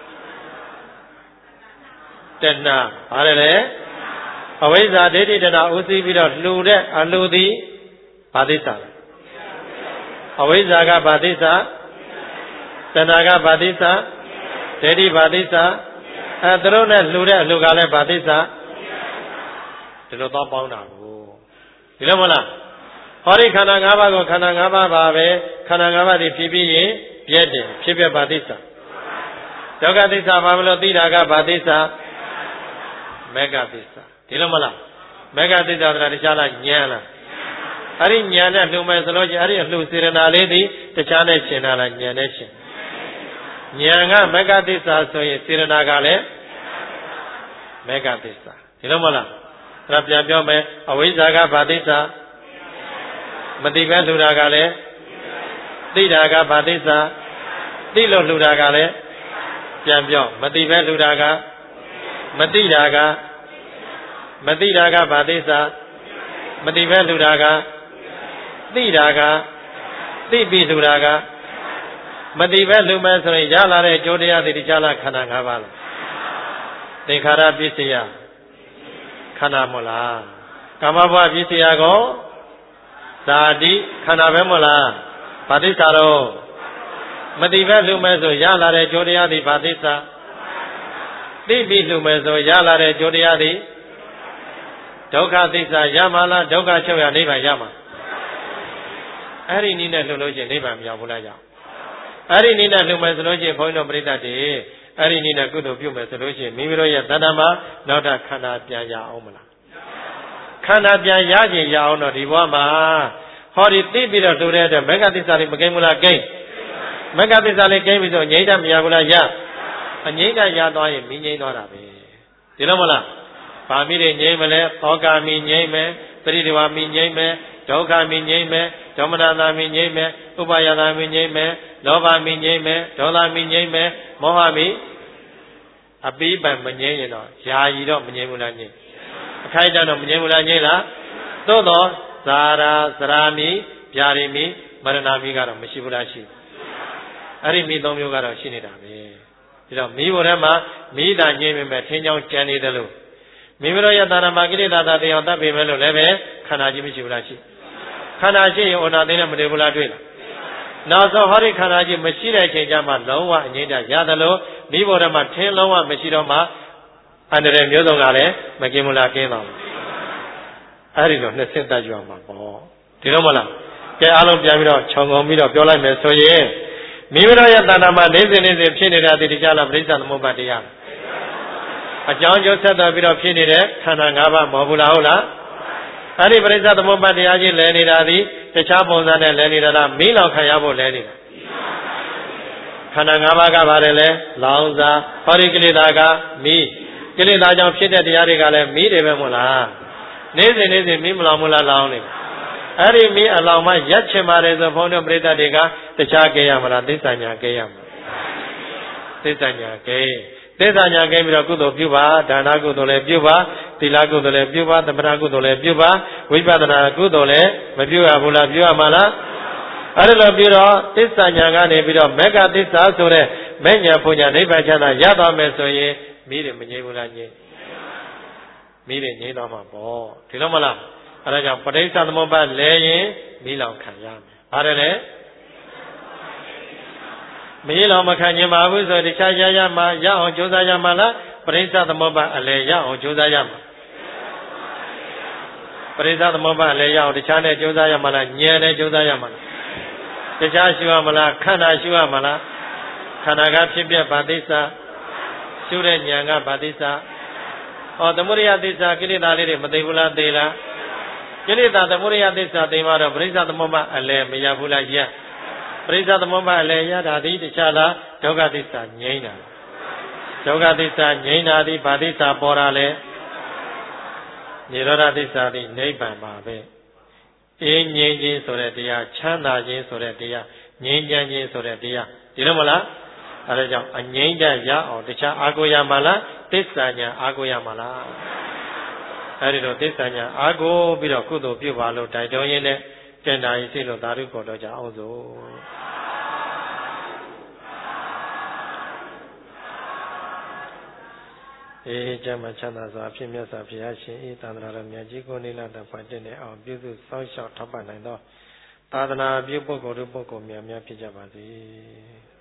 တဏှာဘာလဲလဲအဝိဇ္ဇာဒိဋ္ဌိတဏှာဥသိပြီးတော့လှူတဲ့အလှူသည်ဘာသစ္စာလဲအဝိဇ္ဇာကဘာသစ္စာတဏှာကဘာသစ္စာဒိဋ္ဌိဘာသစ္စာအဲသူတို့နဲ့လှူတဲ့အလှူကလည်းဘာသစ္စာဒီလိုတော့ပေါင်းတာကိုဒီလိုမလားဟောဒီခန္ဓာ၅ပါးကိုခန္ဓာ၅ပါးပါပဲခန္ဓာ၅ပါးဒီဖြစ်ပြီးရင်ပြည့်တယ်ဖြစ်ပြဘာသစ္စာဒုက္ခသစ္စာဘာမလို့သိတာကဘာသစ္စာမေဃသစ္စာဒီလိုမလားမေဃသစ္စာဆိုတာတခြားလားဉာဏ်လားအဲ့ဒီဉာဏ်နဲ့လှူမယ်ဆိုလို့ချင်းအဲ့ဒီအလှူစေရနာလေးသည်တခြားနဲ့ရှင်းတာလားဉာဏ်နဲ့ရှင်းဉာဏ်ကမေဃသစ္စာဆိုရင်စေရနာကလည်းမေဃသစ္စာဒီလိုမလားအဲ့ဒါပြန်ပြောမယ်အဝိဇ္ဇာကဘာသစ္စာမသိပဲလှူတာကလည်းသိတာကဘာသစ္စာသိလို့လှူတာကလည်းပြန်ပြောမသိပဲလှူတာကမသိတာကမသိတာကဘာသစ္စာမသိပဲလှူတာကသိတာကသိပြီးလှူတာကမသိပဲလှူမယ်ဆိုရင်ရလာတဲ့ကြိုးတရားတွေတခြားလားခန္ဓာ၅ပါးလားသင်္ခါရပစ္စယခန္ဓာမလားကာမဘဝပစ္စယကောဇာတိခန္ဓာပဲမလားဘာသစ္စာတော့မသိပဲလှူမယ်ဆိုရလာတဲ့ကြိုးတရားတွေဘာသစ္စာသိပြီးလှူမယ်ဆိုရလာတဲ့ကြိုးတရားတွေဒုက္ခသစ္စာရမှာလားဒုက္ခချုပ်ရနိဗ္ဗာန်ရမှာအဲ့ဒီနည်းနဲ့လှုပ်လို့ရှိရင်နိဗ္ဗာန်မရောက်ဘူးလားကြောင့်အဲ့ဒီနည်းနဲ့လှုပ်မယ်ဆိုလို့ရှိရင်ဘုန်းကြီးတို့ပြိဿတွေအဲ့ဒီနည်းနဲ့ကုသိုလ်ပြုမယ်ဆိုလို့ရှိရင်မိမိတို့ရဲ့တဏ္ဍာမှာနောက်ထပ်ခန္ဓာပြန်ရအောင်မလားခန္ဓာပြန်ရခြင်းရအောင်တော့ဒီဘဝမှာဟောဒီသိပြီးတော့လှုပ်တဲ့အတွက်မေဃသစ္စာလေးမကိန်းဘူးလားကိန်းမေဃသစ္စာလေးကိန်းပြီဆိုငြိမ့်တတ်မရဘူးလားရအငြိမ့်တတ်ရသွားရင်မိငြိမ့်သွားတာပဲဒီလိုမလားဘာမိတွေငြိမ့်မလဲသောကာမိငြိမ့်မယ်ပရိဒီဝါမိငြိမ့်မယ်ဒုက္ခမိငြိမ့်မယ်ဒေါမနတာမိငြိမ့်မယ်ဥပါယတာမိငြိမ့်မယ်လောဘမိငြိမ့်မယ်ဒေါသမိငြိမ့်မယ်မောဟမိအပိပံမငြိမ့်ရင်တော့ယာယီတော့မငြိမ့်ဘူးလားငြိမ့်အခိုက်အတန့်တော့မငြိမ့်ဘူးလားငြိမ့်လားသို့တော့ဇာရာစရာမိဗျာရိမိမရဏမိကတော့မရှိဘူးလားရှိအဲ့ဒီမိသုံးမျိုးကတော့ရှိနေတာပဲဒီတော့မိဘထဲမှာမိတာငြိမ့်ပေမဲ့ထင်းချောင်းကြံနေတယ်လို့မိမိတို့ရဲ့တာရမကိလေသာတရားတတ်ပေမဲ့လို့လည်းပဲခန္ဓာကြီးမရှိဘူးလားရှိခန္ဓာရှိရင်ဩနာသိနဲ့မတွေ့ဘူးလားတွေ့လားနောက်ဆုံးဟောဒီခန္ဓာကြီးမရှိတဲ့အချိန်ကျမှလုံးဝအငြိမ့်တရတယ်လို့မိဘထဲမှာထင်းလုံးဝမရှိတော့မှအန္တရာယ်မျိုးစုံကလည်းမကင်းဘူးလားကင်းတော့အဲ့ဒီလိုနှစ်ဆင့်တတ်ကြအောင်ပါပေါ့ဒီလိုမလားကဲအားလုံးပြန်ပြီးတော့ခြုံငုံပြီးတော့ပြောလိုက်မယ်ဆိုရင်မိမိတို့ရဲ့တဏ္ဍာမှာနေစဉ်နေစဉ်ဖြစ်နေတာဒီကြလားပရိစ္ဆသမုပ္ပါဒ်တရားအကြောင်းကျိုးဆက်တော်ပြီးတော့ဖြစ်နေတဲ့ခန္ဓာ၅ပါးမဟုတ်ဘူးလားဟုတ်လားအဲ့ဒီပရိစ္ဆသမုပ္ပါဒ်တရားကြီးလဲနေတာဒီတခြားပုံစံနဲ့လဲနေတာလားမီးလောင်ခံရဖို့လဲနေတာခန္ဓာ၅ပါးကပါတယ်လဲလောင်စာဟောဒီကိလေသာကမီးကိလေသာကြောင့်ဖြစ်တဲ့တရားတွေကလည်းမီးတွေပဲမို့လားနေစဉ်နေစဉ်မီးမလောင်ဘူးလားလောင်နေအဲ့ဒီမီးအလောင်မှရက်ချင်ပါတယ်ဆိုဘုန်းတော်ပရိသတ်တွေကတခြားကဲရမလားသိစ္စာညာကဲရမလားသိစ္စာညာကဲသစ္စာညာကဲပြီးတော့ကုသိုလ်ပြုပါဒါနကုသိုလ်လည်းပြုပါသီလကုသိုလ်လည်းပြုပါသမထကုသိုလ်လည်းပြုပါဝိပဿနာကုသိုလ်လည်းမပြုရဘူးလားပြုရမှာလားအဲ့ဒါလိုပြီးတော့သစ္စာညာကနေပြီးတော့မေဃသစ္စာဆိုတဲ့မဲ့ညာဖွညာနိဗ္ဗာန်ချမ်းသာရသွားမယ်ဆိုရင်မိတွေမငြိမ့်ဘူးလားငြိမ့်မိတွေငြိမ့်သွားမှာပေါ့ဒီလိုမလားအဲ့ဒါကြောင့်ပဋိစ္စသမုပ္ပါဒ်လဲရင်မိလောင်ခံရမယ်ပါတယ်လေမင်းလောင်မခံခြင်းပါဘူးဆိုတခြားရရမှာရအောင်ကြိုးစားရမှာလားပရိစ္ဆသမုပ္ပါအလဲရအောင်ကြိုးစားရမှာပရိစ္ဆသမုပ္ပါအလဲရအောင်တခြားနဲ့ကြိုးစားရမှာလားဉာဏ်နဲ့ကြိုးစားရမှာလားတရားရှုရမလားခန္ဓာရှုရမလားခန္ဓာကဖြစ်ပြဘာသစ္စာရှုတဲ့ဉာဏ်ကဘာသစ္စာဟောသမုဒိယသစ္စာကိလေသာလေးတွေမသိဘူးလားသိလားကိလေသာသမုဒိယသစ္စာသိမှတော့ပရိစ္ဆသမုပ္ပါအလယ်မရဘူးလားရပရိစ္ဆသမုပ္ပါအလယ်ရတာဒီတခြားလားဒုက္ခသစ္စာငြိမ်းတာဒုက္ခသစ္စာငြိမ်းတာဒီဘာသစ္စာပေါ်တာလဲနိရောဓသစ္စာဒီနိဗ္ဗာန်ပါပဲအေးငြိမ်းခြင်းဆိုတဲ့တရားချမ်းသာခြင်းဆိုတဲ့တရားငြိမ်းချမ်းခြင်းဆိုတဲ့တရားဒီလိုမလားအဲဒါကြောင့်အငြိမ်းချမ်းရအောင်တခြားအာကိုရမှာလားသစ္စာညာအာကိုရမှာလားအဲဒီတော့သစ္စာညာအာကိုပြီးတော့ကုသိုလ်ပြုပါလို့တိုက်တွန်းရင်းနဲ့ကျန်တာရေးစိတ်လို့သာဓုခေါ်တော့ကြအောင်စို့အေးကျမ်းမှာချမ်းသာစွာအဖြစ်မြတ်စွာဘုရားရှင်ဤသာသနာတော်မြတ်ကြီးကိုနိလတဖတ်တဲ့အောင်ပြုစုစောင့်ရှောက်ထောက်ပံ့နိုင်သောသာသနာပြုပုဂ္ဂိုလ်တို့ပုဂ္ဂိုလ်များများဖြစ်ကြပါစေ